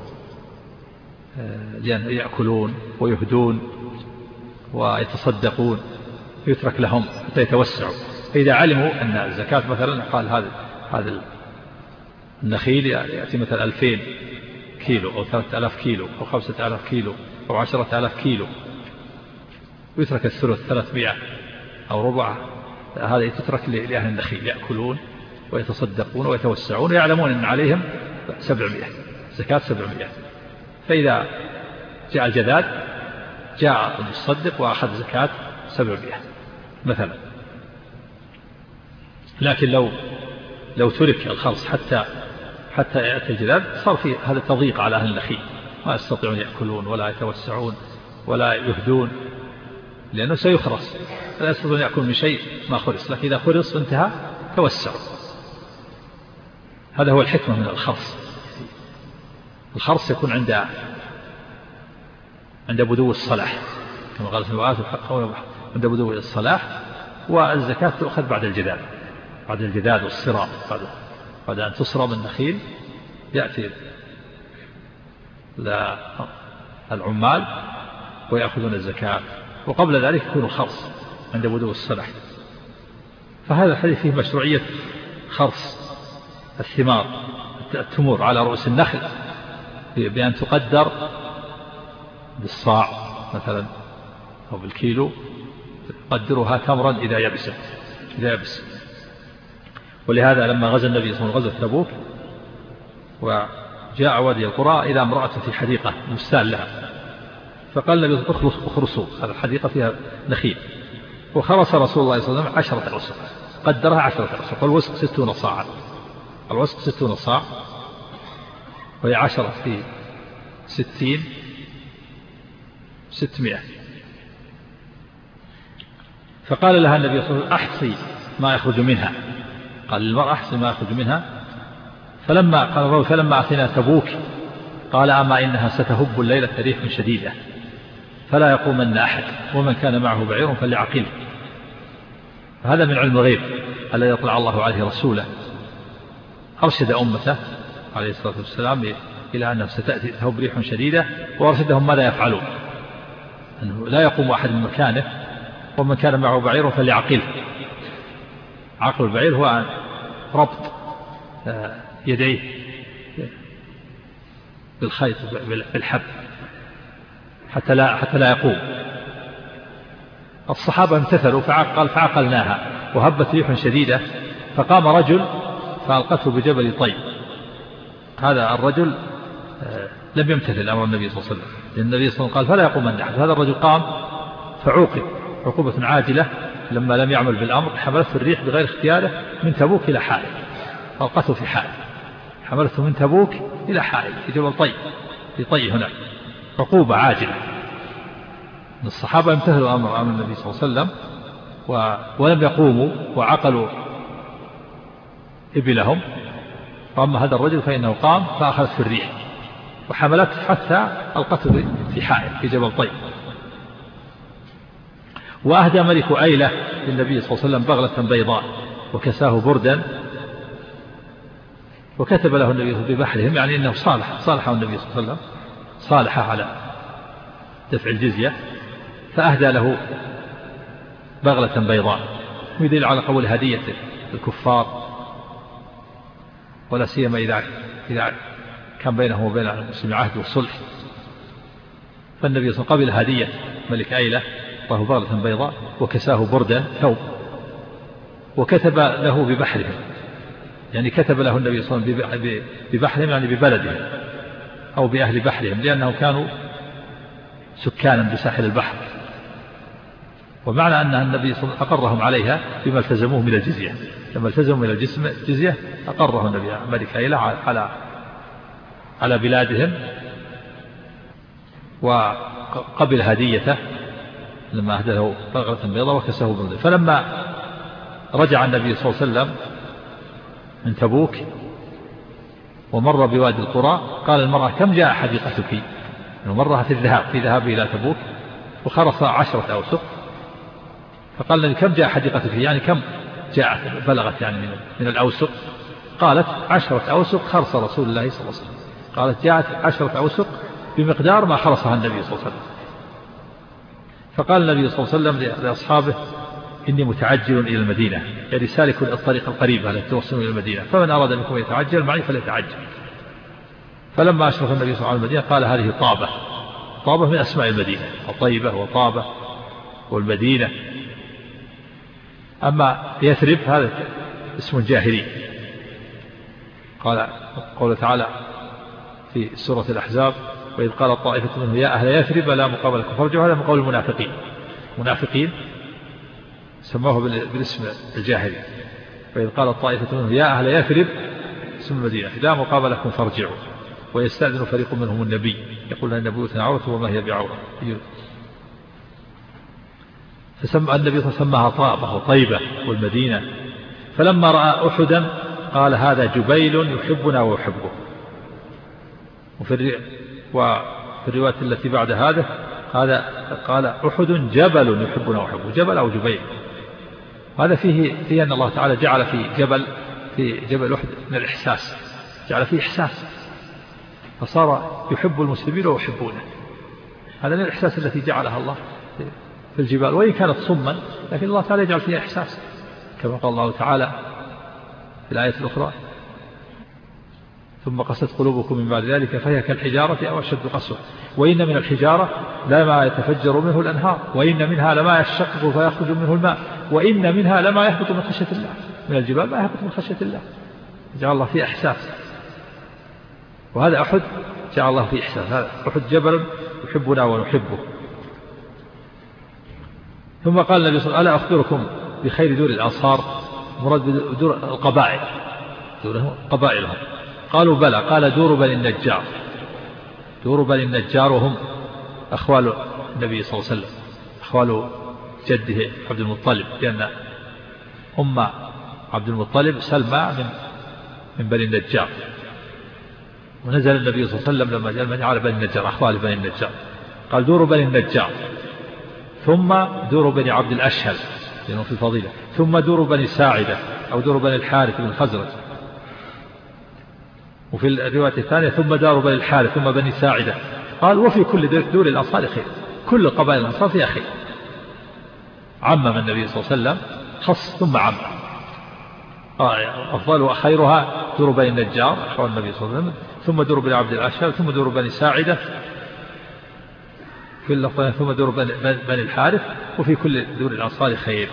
لأن يأكلون ويهدون ويتصدقون، يترك لهم حتى يتوسعوا. فإذا علموا أن الزكاة مثلا قال هذا النخيل يأتي مثلا 2000 كيلو أو 3000 كيلو أو 5000 كيلو أو 10000 كيلو، ويترك الثلث 300 أو ربع، هذا تترك لأهل النخيل يأكلون ويتصدقون ويتوسعون، ويعلمون أن عليهم 700 زكاة 700. فإذا جاء الجذاذ جاء المتصدق وأخذ زكاة 700 مثلا. لكن لو ترك الخرص حتى يأتي الجذاذ صار في هذا تضييق على أهل النخيل، ما يستطيعون يأكلون ولا يتوسعون ولا يهدون، لأنه سيخرص، لا يستطيعون يأكلون من شيء ما خرص، لكن إذا خرص انتهى توسعوا. هذا هو الحكمة من الخرص. الخرص يكون عند بدو الصلاح، كما قال سنوات عند بدو الصلاح، والزكاة تؤخذ بعد الجذاذ والصرام، بعد أن تصرم النخيل يأتي العمال ويأخذون الزكاة، وقبل ذلك يكون الخرص عند بدو الصلاح. فهذا الحديث فيه مشروعية خرص التمور على رؤوس النخل بأن تقدر بالصاع مثلا أو بالكيلو، تقدرها تمرا إذا يبس. ولهذا لما غزا النبي صلى الله عليه وسلم غزوة تبوك وجاء وادي القرى إلى امرأة في حديقة بستان لها، فقال النبي اخرصوا، هذه الحديقة فيها نخيل، وخرس رسول الله صلى الله عليه وسلم 10 أوسق، قدرها 10 أوسق، والوسق 60 صاعا، الوسق 60 صاع، وهي 10 في 60 600. فقال لها النبي صلى الله عليه وسلم أحصي ما يخرج منها، قال للمرأة أحصي ما يخرج منها. فلما أتينا تبوك قال أما إنها ستهب الليلة ريح شديدة فلا يقومن أحد، ومن كان معه بعير فليعقله. هذا من علم الغيب الذي يطلع الله عليه رسوله، أرشد أمته عليه الصلاة والسلام إلى أنه ستأتي تهب ريح شديدة، وأرشدهم ماذا يفعلون، أنه لا يقوم أحد من مكانه، ومن كان معه بعير فليعقله. عقل البعير هو ربط يديه بالخيط بالحب حتى لا يقوم. الصحابة امتثلوا فعقلناها، وهبت ريح شديدة، فقام رجل فألقته بجبل طيب. هذا الرجل لم يمتثل أمر النبي صلى الله عليه وسلم، لأن النبي صلى الله عليه وسلم قال فلا يقومن أحد. هذا الرجل قام فعوقب عقوبة عاجلة لما لم يعمل بالأمر، حملته الريح بغير اختياره من تبوك إلى حائل، ألقته في حائل، حملته من تبوك إلى حائل في جبل طيب، في طي هناك، عقوبة عاجلة. الصحابة امتثلوا أمر النبي صلى الله عليه وسلم ولم يقوموا وعقلوا إبلهم. فأما هذا الرجل فإنه قام فأخذت في الريح وحملته حتى ألقته في حائل في جبل طيب. وأهدى ملك أيلة للنبي صلى الله عليه وسلم بغلة بيضاء وكساه بردا، وكتب له النبي ببحرهم، يعني أنه صالح النبي صلى الله عليه وسلم، صالح على دفع الجزية، فأهدى له بغلة بيضاء ويدل على قبول هدية الكفار، ولا سيما إذا كان بينه وبين المسلم عهد وصلح. فالنبي صلى الله عليه وسلم قبل هدية ملك أيلة وهو بغلة بيضاء وكساه بردا ثوب، وكتب له ببحرهم، يعني كتب له النبي صلى الله عليه وسلم ببحرهم يعني ببلدهم أو بأهل بحرهم، لأنهم كانوا سكانا بساحل البحر. ومعنى أن النبي صلى الله عليه وسلم أقرهم عليها بما التزموه من الجزية، لما التزموا من الجزية أقره النبي ملك أيلة على بلادهم وقبل هديته لما أهدى له بغلة بيضاء وكساه بردا. فلما رجع النبي صلى الله عليه وسلم من تبوك ومر بوادي القرى قال المرأة كم جاء حديقتك؟ مرة في ذهاب إلى تبوك وخرص 10 أوسق، فقال لي كم جاء حديقتك يعني كم جاءت بلغت يعني من الأوسق؟ قالت 10 أوسق خرص رسول الله صلى الله عليه وسلم. قالت جاءت 10 أوسق بمقدار ما خرصها النبي صلى الله عليه وسلم. فقال النبي صلى الله عليه وسلم لأصحابه إني متعجل إلى المدينة، يعني سالك الطريق القريبة التي توصل إلى المدينة، فمن أراد منكم يتعجل معي فليتعجل. فلما أشرف النبي صلى الله عليه وسلم على المدينة قال هذه طابة من أسماء المدينة، وطيبة وطابة والمدينة. أما يثرب هذا اسم جاهلي. قال تعالى في سورة الأحزاب وإذ قال طائفة منه يا أهل يثرب لا مقام لكم فارجعوا، هذا من قول المنافقين سموه بالاسم الجاهلي. وإذ قال طائفة منه يا أهل يثرب اسم المدينة لا مقام لكم فارجعوا ويستأذن فريق منهم النبي يقول أن بيوتنا عورة وما هي بعورة. فسمى النبي سماها طابة وطيبة والمدينة. فلما رأى أحدا قال هذا جبيل يحبنا ويحبه. وفي الرواية التي بعد هذا قال أحد جبل يحبنا ويحبه، جبل أو جبيل. هذا فيه أن الله تعالى جعل في جبل أحد من الإحساس، جعل فيه إحساس، فصار يحب المسلمين ويحبونه. هذا من الإحساس التي جعلها الله في الجبال، وإن كانت صما لكن الله تعالى يجعل فيها إحساس، كما قال الله تعالى في الآية الأخرى ثم قست قلوبكم من بعد ذلك فهي كالحجارة أو أشد قسوة وإن من الحجارة لما يتفجر منه الأنهار وإن منها لما يشقق فيخرج منه الماء وإن منها لما يهبط من خشية الله. من الجبال ما يهبط من خشية الله، جعل الله فيه إحساس. وهذا أحد جعل الله فيه إحساس، هذا أحد جبل يحبنا ونحبه. ثم قال النبي صلى الله عليه وسلم ألا أخبركم بخير دور الأنصار؟ مراد بدور القبائل، قبائلهم. قالوا بلى. قال دور بني النجار. دور بني النجار وهم أخوال النبي صلى الله عليه وسلم، أخوال جده عبد المطلب، لأن أم عبد المطلب سلمى من بني النجار. ونزل النبي صلى الله عليه وسلم لما جاء المدينة على بني النجار، أخوال بني النجار. قال دور بني النجار، ثم دور بني عبد الأشهل لأنه في الفضيلة، ثم دور بني ساعدة أو دور بني الحارث بن الخزرج. وفي الرواية الثانية ثم دار بني الحارث ثم بني ساعدة. قال وفي كل دور الأنصار خير، كل قبائل الأنصار فيها خير. عمم النبي صلى الله عليه وسلم، خص ثم عمم. أفضل وخيرها دور بني النجار أخوان النبي صلى الله عليه وسلم، ثم دور بني عبد الأشهل، ثم دور بني ساعدة، في اللفظين ثم دور بني الحارث، وفي كل دور الأنصار خير.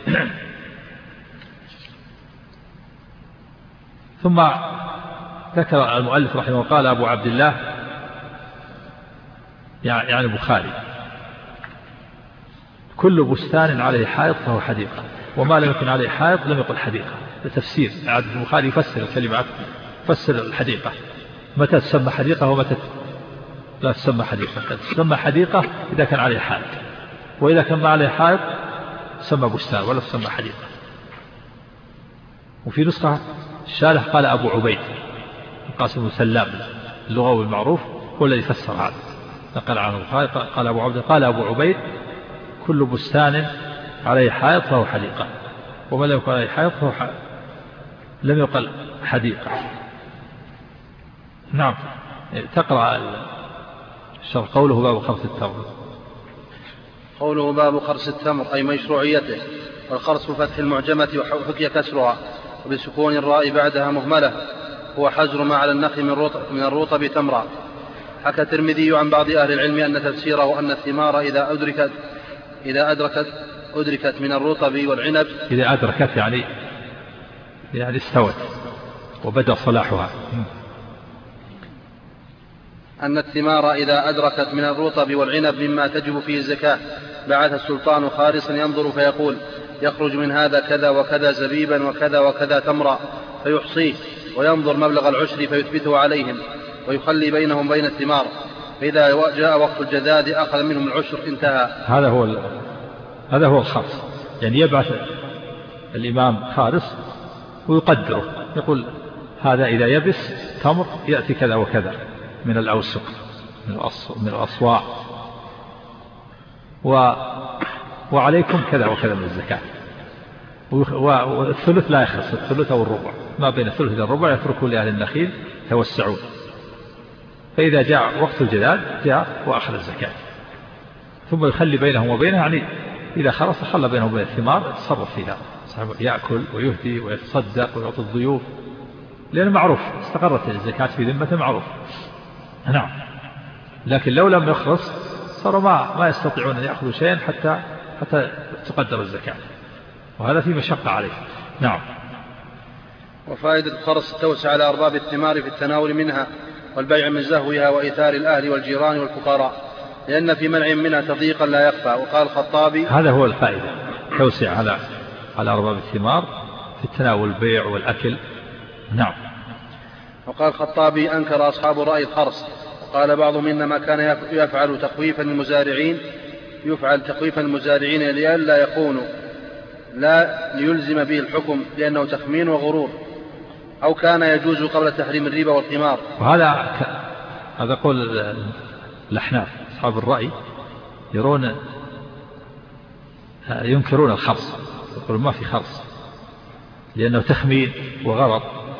ثم ذكر المؤلف رحمه الله قال أبو عبد الله يعني البخاري كل بستان عليه حائط فهو حديقة وما لم يكن عليه حائط لم يقل حديقة. تفسير عبد البخاري يفسر الكلمات، يفسر الحديقة متى تسمى حديقة ومتى لا تسمى حديقة. تسمى حديقة إذا كان عليه حائط، وإذا كان ما عليه حائط تسمى بستان ولا تسمى حديقة. وفي نسخة الشارح قال أبو عبيد القاسم بن سلام اللغوي المعروف هو الذي فسر هذا، نقل عنه البخاري قال أبو عبيد قال أبو عبيد كل بستان عليه حائط فهو حديقة وما لم يكن عليه حائط فهو لم يقل حديقة. نعم. تقرأ الشرح قوله باب خرس التمر. قوله باب خرس التمر أي مشروعيته. والخرص بفتح المعجمة وحكي كسرها وبسكون الراء بعدها مهملة، هو حزر ما على النخل من الرطب تمرا. حكى الترمذي عن بعض أهل العلم أن تفسيره أن الثمار إذا أدركت من الرطب والعنب، إذا أدركت يعني استوت وبدأ صلاحها، أن الثمار إذا أدركت من الرطب والعنب مما تجب فيه الزكاة بعث السلطان خارصا ينظر فيقول يخرج من هذا كذا وكذا زبيبا وكذا وكذا تمرا، فيحصيه وينظر مبلغ العشر فيثبته عليهم ويخلي بينهم بين الثمار، فإذا جاء وقت الجذاذ أخذ منهم العشر انتهى. هذا هو الخرص، يعني يبعث الإمام خارص ويقدره، يقول هذا إذا يبس تمر يأتي كذا وكذا من الأوسق من الأصواع، وعليكم كذا وكذا من الزكاة. والثلث لا يخص، الثلث أو الربع، ما بين الثلث إلى الربع يتركوا لأهل النخيل توسعون. فإذا جاء وقت الجذاذ جاء وأخذ الزكاة، ثم يخلي بينهم وبينه، يعني إذا خلص خلى بينهم وبين الثمار يتصرف فيها، يأكل ويهدي ويتصدق ويعطي الضيوف، لأنه معروف استقرت الزكاة في ذمته معروف. نعم. لكن لو لم يخلص صاروا ما يستطيعون أن يأخذوا شيئا حتى تقدر الزكاة، وهذا في مشقة عليه. نعم. وفائدة الخرص التوسع على أرباب الثمار في التناول منها والبيع من زهوها وإيثار الأهل والجيران والفقراء، لأن في منع منها تضييقا لا يخفى. وقال الخطابي هذا هو الفائدة، توسع على أرباب الثمار في التناول والبيع والأكل. نعم. وقال الخطابي أنكر أصحاب رأي الخرص، وقال بعضهم إنما كان يفعل تخويفا للمزارعين لئلا يكونوا لا ليلزم به الحكم لأنه تخمين وغرور، أو كان يجوز قبل تحريم الربا والقمار. هذا قول الأحناف أصحاب الرأي، ينكرون الخرص، يقولون ما في خرص لأنه تخمين وغرض.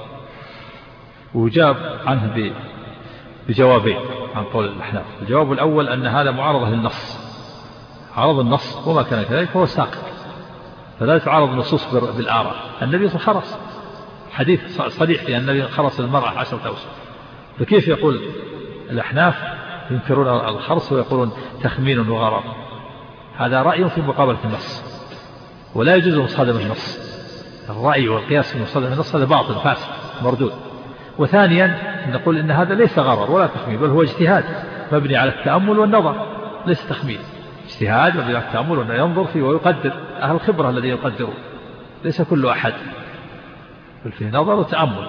وجاب عنه بجوابين عن قول الأحناف. الجواب الأول أن هذا معارضة للنص، عرض النص وما كان كذلك فهو ساقط، فلا يتعارض النصوص بالآراء. النبي خرص، حديث صريح لأن النبي خرص المرأة 10 أوسق، فكيف يقول الأحناف ينكرون الخرص ويقولون تخمين وغرض؟ هذا رأي في مقابلة النص، ولا يجوز مصادمة النص. الرأي والقياس في مصادمة النص هذا باطل فاسد مردود. وثانيا نقول إن هذا ليس غرر ولا تخمين، بل هو اجتهاد مبني على التأمل والنظر، ليس تخمين، اجتهاد مبني على التأمل وأن ينظر فيه ويقدر، أهل الخبرة الذي يقدرون، ليس كل أحد، بل فيه نظر وتأمل.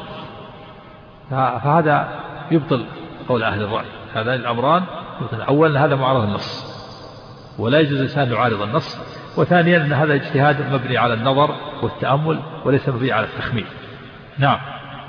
فهذا يبطل قول أهل الرأي، هذان الأمران يبطل. أولا هذا معارض النص ولا يجوز الإنسان يعارض النص، وثانيا أن هذا اجتهاد مبني على النظر والتأمل وليس مبني على التخمين. نعم.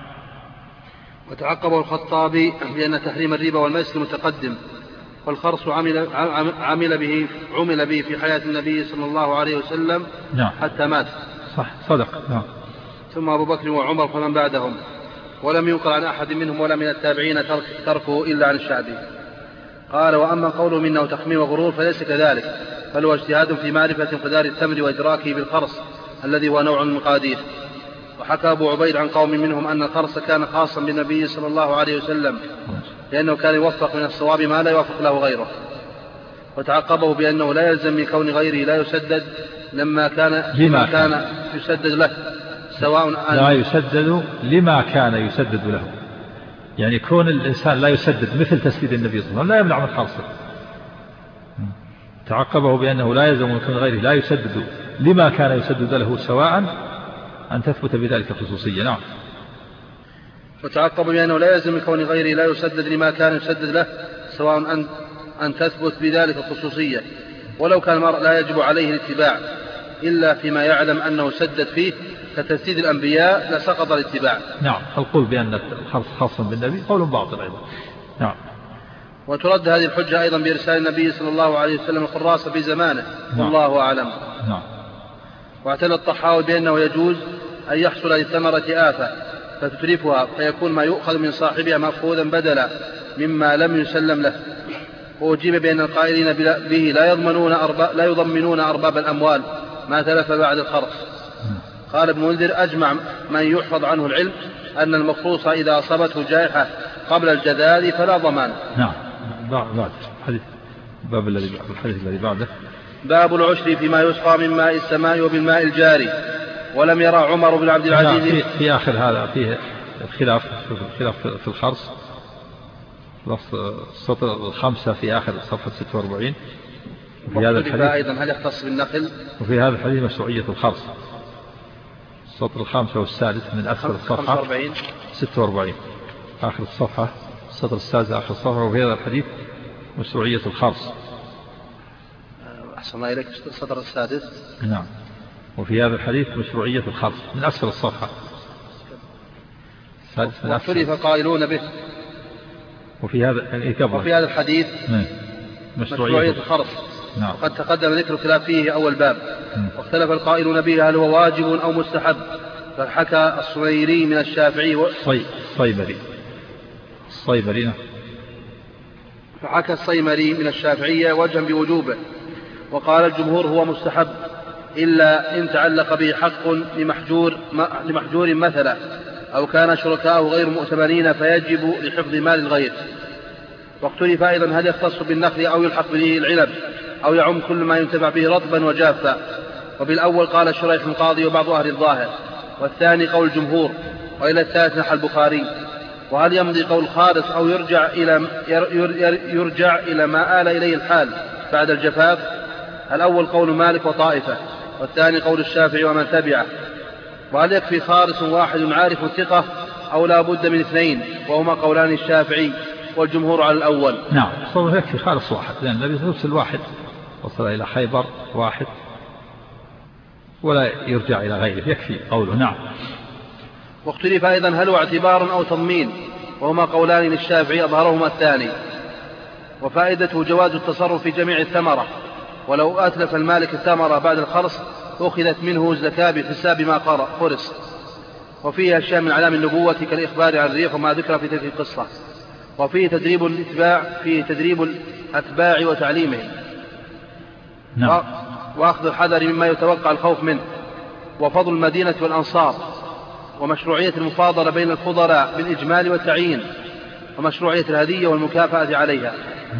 وتعقبه الخطابي بأن تحريم الربا والميسر متقدم، والخرص عمل به في حياة النبي صلى الله عليه وسلم. نعم. حتى مات. صح، صدق. نعم. ثم أبو بكر وعمر فمن بعدهم، ولم ينقل عن أحد منهم ولا من التابعين تركه إلا عن الشعبي. قال وأما قوله منه تخمين وغرور فليس كذلك، بل هو اجتهاد في معرفة قدار التمر وإدراكه بالخرص الذي هو نوع من المقادير. وحكى أبو عبيد عن قوم منهم أن الخرص كان خاصا بالنبي صلى الله عليه وسلم، لأنه كان يوفق من الصواب ما لا يوفق له غيره. وتعقبه بأنه لا يلزم من كون غيره لا يسدد لما كان يسدد له، سواء لا يسدد لما كان يسدد له، يعني كون الإنسان لا يسدد مثل تسديد النبي صلى الله عليه وسلم لا يمنع من خرصه. تعقبه بأنه لا يلزم من كون غيره لا يسدد لما كان يسدد له، سواء أن تثبت بذلك خصوصية. نعم. وتعقب بأنه لا يلزم من كون غيره لا يسدد لما كان يسدد له، سواء أن تثبت بذلك خصوصية، ولو كان المرء لا يجب عليه الاتباع إلا فيما يعلم أنه سدد فيه كتسديد الأنبياء لسقط الاتباع. نعم. القول بأن الخرص خاص بالنبي قول باطل أيضا. نعم. وترد هذه الحجة أيضا بإرسال النبي صلى الله عليه وسلم الخراص في زمانه. نعم. والله أعلم. نعم. واعتل الطحاوي بأنه يجوز أن يحصل للثمرة آفة فتتلفها فيكون ما يؤخذ من صاحبها مأخوذا بدلا مما لم يسلم له. وأجيب بأن القائلين به لا يضمنون أرباب الأموال ما تلف بعد الخرص. قال ابن منذر: أجمع من يحفظ عنه العلم أن المخصوص إذا أصابته جائحة قبل الجذاذ فلا ضمان. نعم. بعد حديث باب الحديث الذي بعده. باب العشر فيما يسقى من ماء السماء وبالماء الجاري. ولم يرى عمر بن عبد العزيز. في آخر هذا فيه الخلاف في الخرص، السطر 5 في آخر صفحة 46. وفي هذا الحديث أيضا هل يختص بالنقل؟ وفي هذا الحديث مشروعية الخرص، السطر 5 والسادس من أسفل الصفحة 46 آخر الصفحة، السطر السادس آخر الصفحة. وفي هذا الحديث مشروعية الخرص. أحسن الله إليك، السطر السادس. نعم. وفي هذا الحديث مشروعية الخرص من أسفل الصفحة. واختلف قائلون به. وفي هذا الحديث مشروعية الخرص. نعم. قد تقدم ذكر الخلاف فيه أول باب. واختلف القائلون به هل هو واجب أو مستحب. فحكى الصويري من الشافعي فحكى الصيمري من الشافعية وجها بوجوبه، وقال الجمهور هو مستحب إلا إن تعلق به حق لمحجور مثلا، أو كان شركاءه غير مؤتمنين فيجب لحفظ مال الغير. واختلف أيضا هل يختص بالنخل أو يلحق به العنب أو يعم كل ما ينتفع به رطبا وجافا. وبالأول قال شريح القاضي وبعض أهل الظاهر، والثاني قول الجمهور، وإلى الثالث نحى البخاري. وهل يمضي قول خالص أو يرجع إلى ما آل إليه الحال بعد الجفاف؟ الأول قول مالك وطائفة، والثاني قول الشافعي ومن تبعه. وهل يكفي خالص واحد عارف ثقة أو لا بد من اثنين؟ وهما قولان الشافعي والجمهور على الأول. نعم، يكفي خالص واحد، لأن النبي يرسل واحد، وصل إلى خيبر واحد ولا يرجع إلى غيره، يكفي قوله. نعم. واختلف أيضا هل هو اعتبار أو تضمين، وهما قولان للشافعي أظهرهما الثاني. وفائدته جواز التصرف في جميع الثمرة، ولو أتلف المالك الثمرة بعد الخرص أخذت منه الزكاة بحساب ما خرص. وفيه أشياء من علام النبوة كالإخبار عن الريح وما ذكر في تلك القصة. وفيه تدريب الأتباع وتعليمهم. نعم. وأخذ الحذر مما يتوقع الخوف منه. وفضل المدينة والأنصار. ومشروعية المفاضلة بين الفضلاء بالإجمال والتعيين. ومشروعية الهدية والمكافأة عليها.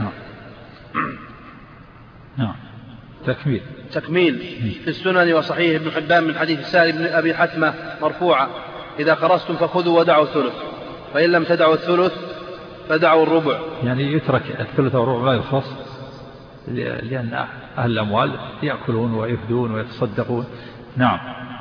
نعم. تكميل في السنن وصحيح ابن حبان من حديث سالم بن أبي حتمة مرفوعا: إذا خرستم فخذوا ودعوا الثلث، فإن لم تدعوا الثلث فدعوا الربع. يعني يترك الثلث والربع لا يخص، لأن أهل الأموال يأكلون ويفدون ويتصدقون. نعم.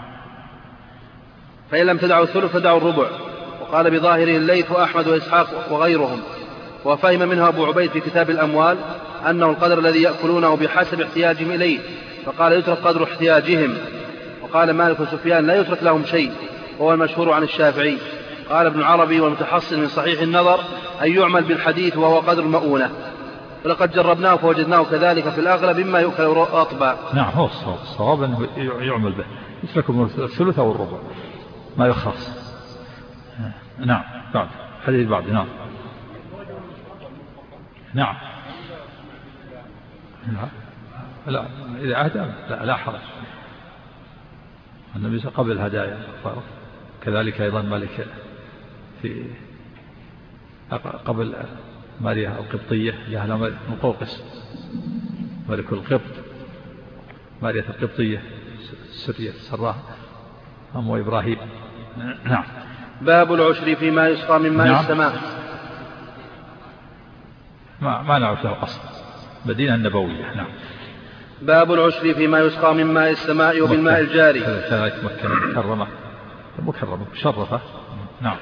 فإن لم تدعوا الثلث فدعوا الربع. وقال بظاهره الليث وأحمد وإسحاق وغيرهم. وفهم منها أبو عبيد في كتاب الأموال أنه القدر الذي يأكلونه بحسب احتياجهم إليه، فقال يترك قدر احتياجهم. وقال مالك وسفيان لا يترك لهم شيء، وهو المشهور عن الشافعي. قال ابن عربي والمتحصل من صحيح النظر أن يعمل بالحديث وهو قدر المؤونة، ولقد جربناه فوجدناه كذلك في الأغلب مما يؤكل رطبا. نعم، هو الصواب أنه يعمل به، يتركوا الثلث أو الربع ما يخص. نعم. بعد حديث بعد. نعم. لا إذا أهدى لا حرج. النبي قبل الهدايا كذلك أيضا ملك في قبل ماريا القبطية جاء مقوقس ملك القبط، ماريا القبطية السرية سراها أم إبراهيم. نعم. باب العشر فيما يسقى من ماء السماء. ما نعرف له أصل، مدينة النبوية. نعم. باب العشر فيما يسقى من ماء السماء وبالماء الجاري. كذلك مكة مكرمة مشرفة. نعم.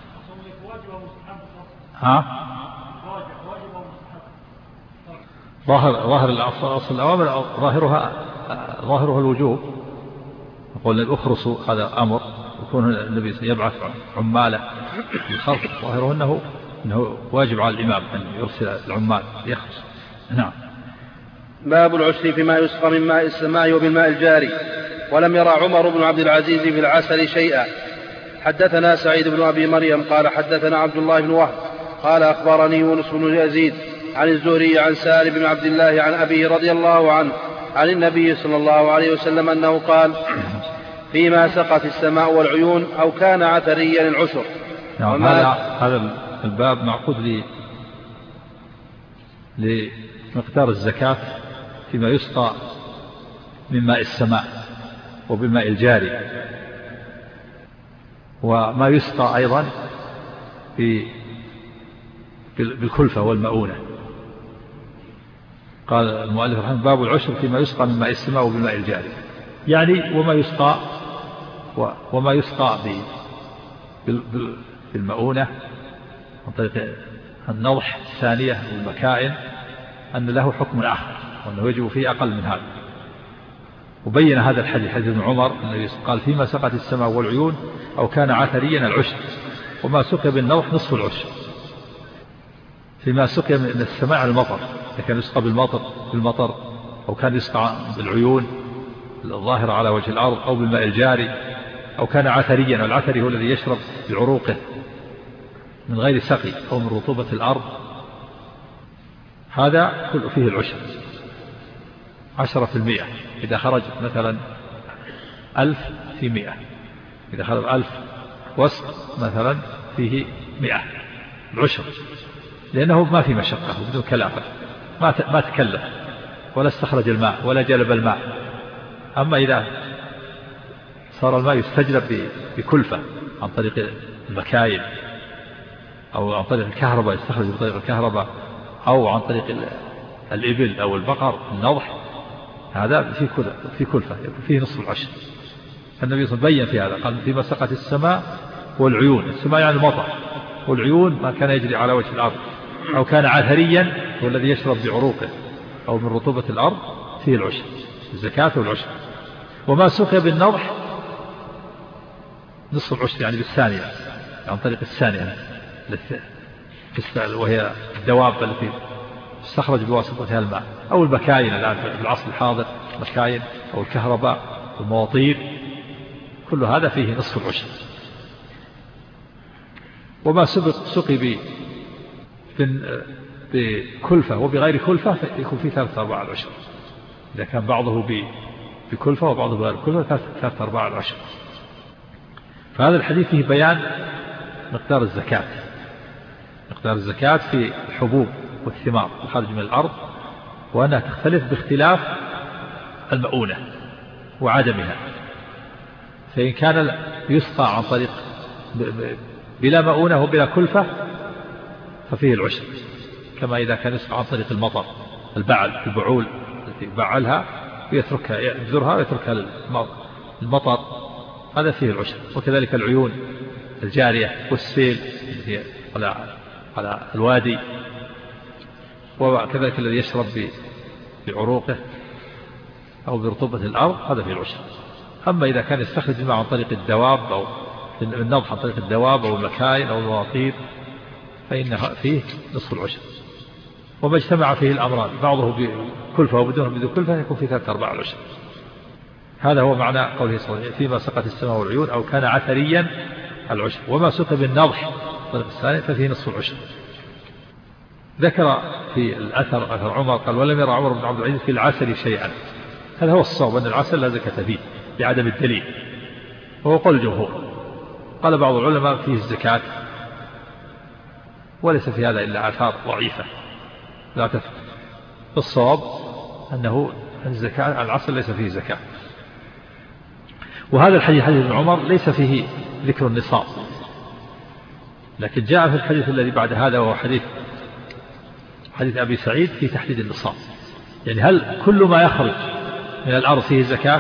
ظاهر الأصل الأوامر ظاهرها الوجوب. يقول اخرسوا، هذا أمر، يكون النبي يبعث عماله الخلق، ظاهره أنه واجب على الإمام أن يرسل العمال يخرس. نعم. باب العشر فيما يسقى من ماء السماء وبالماء الجاري. ولم يرى عمر بن عبد العزيز في العسل شيئا. حدثنا سعيد بن أبي مريم قال حدثنا عبد الله بن وهب قال أخبرني يونس بن يزيد عن الزهري عن سالم بن عبد الله عن أبيه رضي الله عنه عن النبي صلى الله عليه وسلم أنه قال فيما سقت السماء والعيون أو كان عثريا العشر. نعم. هذا الباب معقود لمقدار الزكاة فيما يسقى من ماء السماء وبالماء الجاري، وما يسقى أيضا بالكلفة والمؤونة. قال المؤلف رحمه الله باب العشر فيما يسقى من ماء السماء وبالماء الجاري، يعني وما يسقى بالمؤونة عن طريق النضح الثانية والمكائن أن له حكم آخر وأنه يجب فيه أقل من هذا. وبين هذا الحديث حديث ابن عمر النبي قال فيما سقت السماء والعيون أو كان عثريا العشر، وما سقي بالنضح نصف العشر. فيما سقي من السماء على المطر، إذا كان يسقى بالمطر أو كان يسقى بالعيون الظاهرة على وجه الأرض أو بالماء الجاري أو كان عثريا، والعثري هو الذي يشرب بعروقه من غير سقي أو من رطوبة الأرض، هذا كل فيه العشر 10%. إذا خرج مثلا 1000 في 100، إذا خرج 1000 وسق مثلا فيه 100 العشر، لأنه ما في مشقة وبدون كلافة، ما تكلف ولا استخرج الماء ولا جلب الماء. أما إذا صار الماء يستجلب بكلفة عن طريق المكاين أو عن طريق الكهرباء، يستخرج بطريق الكهرباء أو عن طريق الإبل أو البقر النضح، هذا في كلفة يكون فيه نصف العشر. النبي صلى الله عليه وسلم بين في هذا قال فيما سقت السماء والعيون، السماء يعني المطر، والعيون ما كان يجري على وجه الأرض أو كان عثريا هو الذي يشرب بعروقه أو من رطوبة الأرض فيه العشر، الزكاة والعشر. وما سقي بالنضح نصف العشر يعني بالثانية عن طريق الثانية وهي الدواب التي تستخرج بواسطتها الماء أو المكاين الآن في العصر الحاضر، مكاين أو الكهرباء والمواطير، كل هذا فيه نصف العشر. وما سقي بكلفة وبغير كلفة يكون فيه 3/4 العشر، إذا كان بعضه بكلفة وبعضه بغير كلفة 3/4 العشر. فهذا الحديث فيه بيان مقدار الزكاة، مقدار الزكاة في الحبوب والثمار الخارج من الأرض، وأنها تختلف باختلاف المؤونة وعدمها. فإن كان يسقى عن طريق بلا مؤونة وبلا كلفة ففيه العشر، كما إذا كان يسقى عن طريق المطر، البعول التي يبعلها ويتركها يبذرها ويتركها المطر، هذا فيه العشر. وكذلك العيون الجارية والسيل على الوادي، وكذلك الذي يشرب بعروقه أو برطوبة الأرض هذا فيه العشر. أما إذا كان يستخرج الماء عن طريق الدواب أو النضح عن طريق الدواب أو المكاين أو المواطير فإن فيه نصف العشر. وما اجتمع فيه الأمران بعضه بكلفة وبدون كلفة يكون فيه 3/4 العشر. هذا هو معنى قوله صلى الله عليه وسلم فيما سقت السماء والعيون أو كان عثريا العشر. وما سقى بالنضح طريق الثاني ففيه نصف العشر. ذكر في أثر عمر قال ولم يرى عمر بن عبد العزيز في العسل شيئا. هذا هو الصواب أن العسل لا زكاة فيه لعدم الدليل، وهو قول الجمهور. قال بعض العلماء فيه الزكاة وليس في هذا إلا آثار ضعيفة لا تفق. الصواب أنه الزكاة العسل ليس فيه زكاة. وهذا الحديث حديث ابن عمر ليس فيه ذكر النصاب، لكن جاء في الحديث الذي بعد هذا وهو حديث أبي سعيد في تحديد النصاب، يعني هل كل ما يخرج من الأرض فيه زكاة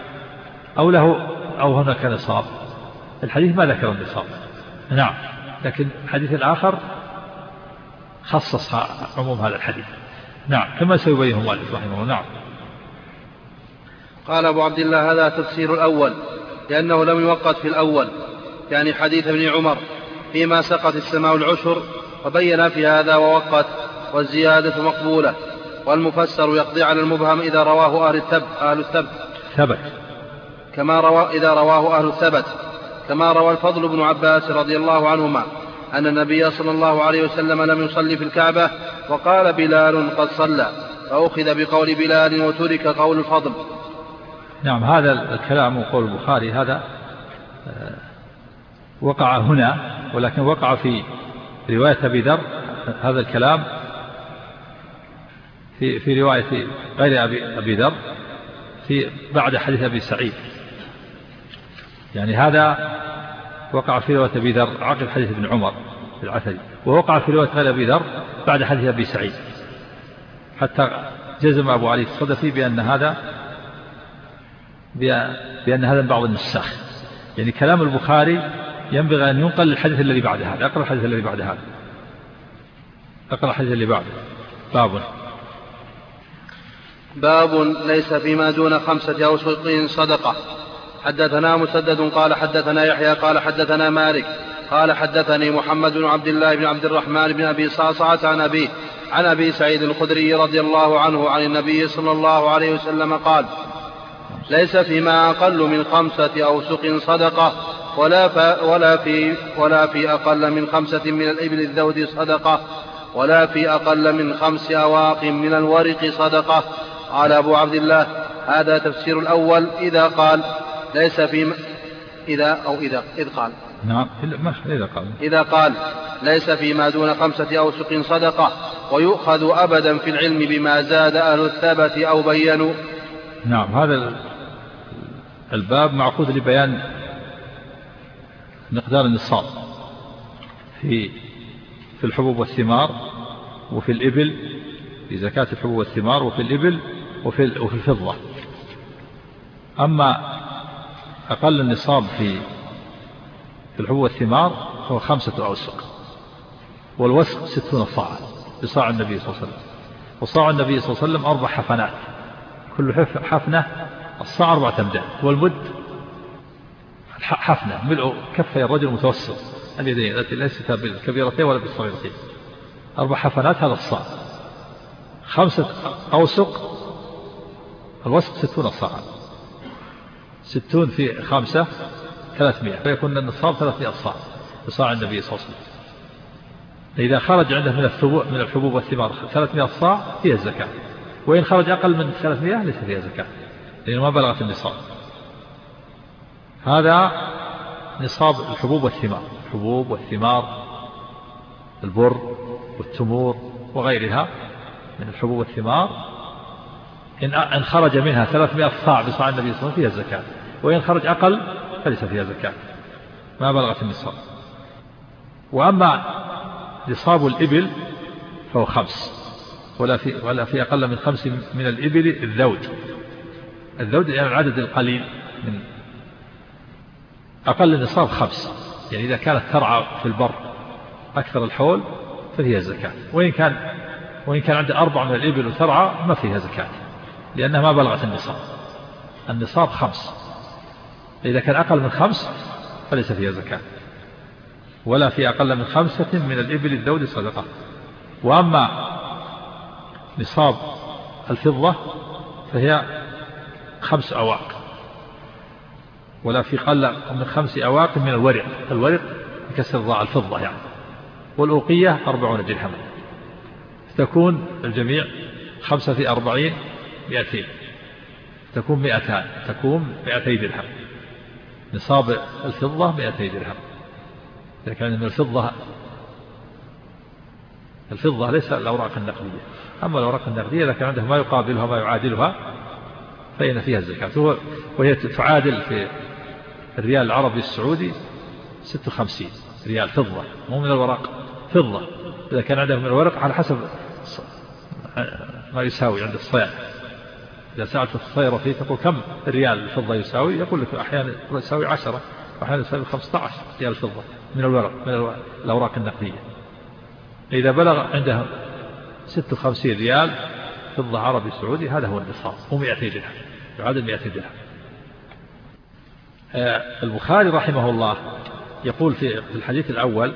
أو هناك نصاب؟ الحديث ما ذكر النصاب، نعم، لكن الحديث الآخر خصص عموم هذا الحديث، نعم، كما سيبينه المؤلف رحمه الله. نعم. قال أبو عبد الله هذا تفسير الأول لأنه لم يوقت في الأول، يعني حديث ابن عمر فيما سقت السماء العشر، وبين في هذا ووقت، والزيادة مقبولة، والمفسر يقضي على المبهم إذا رواه أهل الثبت إذا رواه أهل الثبت، كما روى الفضل بن عباس رضي الله عنهما أن النبي صلى الله عليه وسلم لم يصلي في الكعبة وقال بلال قد صلى، فأخذ بقول بلال وترك قول الفضل. نعم، هذا الكلام وقول البخاري هذا وقع هنا، ولكن وقع في رواية أبي ذر هذا الكلام في رواية غير أبي ذر في بعد حديث أبي سعيد. يعني هذا وقع في رواية أبي ذر عقب حديث ابن عمر العثري، ووقع في رواية غير أبي ذر بعد حديث أبي سعيد، حتى جزم أبو علي الصدفي بأن هذا من بعض النساخ. يعني كلام البخاري ينبغي أن ينقل للحديث الذي بعد هذا. أقرأ الحديث الذي بعد هذا، أقرأ الحديث اللي بعده. باب ليس فيما دون 5 أوسق صدقة. حدثنا مسدد قال حدثنا يحيى قال حدثنا مالك قال حدثني محمد بن عبد الله بن عبد الرحمن بن أبي صعصعة عن أبي سعيد الخدري رضي الله عنه عن النبي صلى الله عليه وسلم قال: ليس فيما أقل من 5 أوسق صدقة ولا في أقل من 5 من الإبل الذود صدقة ولا في أقل من 5 أواق من الورق صدقة. قال أبو عبد الله: هذا تفسير الأول إذا قال ليس فيما إذا قال ليس فيما دون 5 أوسق صدقة، ويؤخذ أبدا في العلم بما زاد أهل الثبت أو بينوا. نعم، هذا الباب معقود لبيان مقدار النصاب في الحبوب والثمار وفي الإبل، في زكاة الحبوب والثمار وفي الإبل وفي الفضة. أما أقل النصاب في الحبوب والثمار هو 5 أوسق، والوسق 60 صاعا بصاع النبي صلى الله عليه وسلم. وصاع النبي صلى الله عليه وسلم 4 حفنات، كل حفنة الصاع 4 أمداد، والمد حفنة ملء كفي الرجل متوسط اليدين التي ليست بالكبيرتين ولا بالصغيرتين. 4 حفنات هذا الصاع. 5 أوسق الوسق 60 صاعا، 60 في 5 300، فيكون النصاب 300 صاع بصاع النبي صلى الله عليه وسلم. إذا خرج عنده من الحبوب والثمار 300 صاع فيها الزكاة، وإن خرج أقل من 300 ليس فيها زكاة لأنه ما بلغت النصاب. هذا نصاب الحبوب والثمار. الحبوب والثمار، البر والتمور وغيرها من الحبوب والثمار، إن خرج منها 300 صاع بصاع النبي صلى الله عليه وسلم فيها الزكاة، وإن خرج أقل فليس فيها زكاة، ما بلغت النصاب. وأما نصاب الإبل فهو 5، ولا في أقل من 5 من الإبل الذود يعني العدد القليل من أقل النصاب 5. يعني إذا كانت ترعى في البر أكثر الحول ففيها زكاة، وإن كان عنده 4 من الإبل وترعى ما فيها زكاة لأنها ما بلغت النصاب. النصاب 5، إذا كان أقل من 5 فليس فيها زكاة، ولا في أقل من 5 من الإبل الذود صدقة. وأما نصاب الفضة فهي 5 أواق، ولا في أقل من 5 أواق من الورق بكسر ضاع الفضة يعني. والأوقية 40 درهما، تكون الجميع 5 في 40 200، تكون 200، تكون 200 درهم. نصاب الفضة 200 درهم. إذا كان من الفضة ليس الأوراق النقدية. أما الأوراق النقدية إذا كان عندها ما يقابلها ما يعادلها فإن فيها الزكاة، وهي تعادل في الريال العربي السعودي 56 ريال فضة، مو من الورق فضة. إذا كان عندها من الورق على حسب ما يساوي عند الصيع. إذا سألت الصيرة فيه تقول كم الريال الفضة يساوي، يقول لك أحيانا يساوي 10 وأحيانا يساوي 15 ريال فضة من الأوراق النقدية. إذا بلغ عنده 56 ريال فضة عربي سعودي هذا هو النصاب، هو 200 درهم، يعادل 200 درهم. البخاري رحمه الله يقول في الحديث الأول: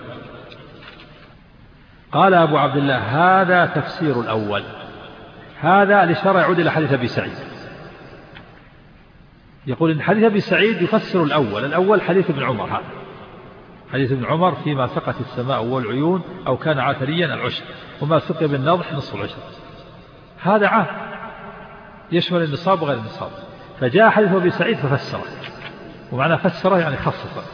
قال أبو عبد الله: هذا تفسير الأول. هذا الإشارة يعود إلى حديث أبي سعيد. يقول إن حديث أبي سعيد يفسر الأول حديث ابن عمر. هذا حديث ابن عمر: فيما سقت السماء والعيون أو كان عاثريا العشر، وما سقي بالنضح نصف العشر. هذا عام يشمل النصاب وغير النصاب. فجاء حديث أبي سعيد ففسره، ومعنى فسره يعني خصصه،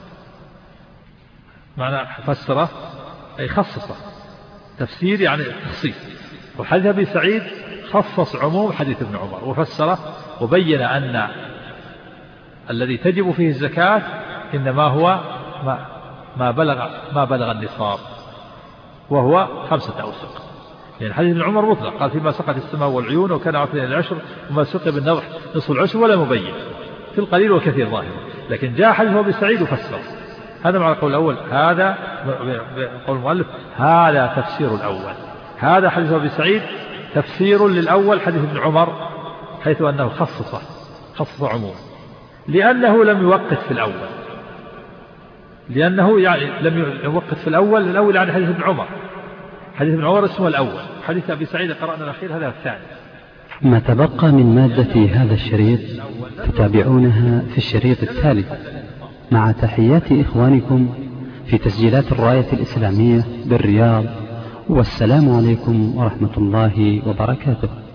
معنى فسره أي خصصه، تفسير يعني تخصيص. وحديث أبي سعيد خصص عموم حديث ابن عمر وفسره وبين أن الذي تجب فيه الزكاة إنما هو ما بلغ النصاب، وهو 5 أوسق. يعني حديث ابن عمر مطلق، قال فيما سقط السماء والعيون وكان عطيا العشر وما سقي بالنضح نصف العشر، ولا مبين في القليل والكثير ظاهر. لكن جاء حديث أبي سعيد وفسر. هذا مع القول الأول، هذا قول المؤلف هذا تفسير الأول. هذا حديث أبي سعيد تفسير للأول حديث ابن عمر، حيث أنه خصص عموم، لأنه لم يوقت في الأول، لأنه يعني لم يوقت في الأول يعني حديث ابن عمر. حديث ابن عمر اسمه الأول، حديث أبي سعيد قرأنا الأخير هذا الثاني. ما تبقى من مادة هذا الشريط تتابعونها في الشريط التالي، مع تحيات إخوانكم في تسجيلات الراية الإسلامية بالرياض، والسلام عليكم ورحمة الله وبركاته.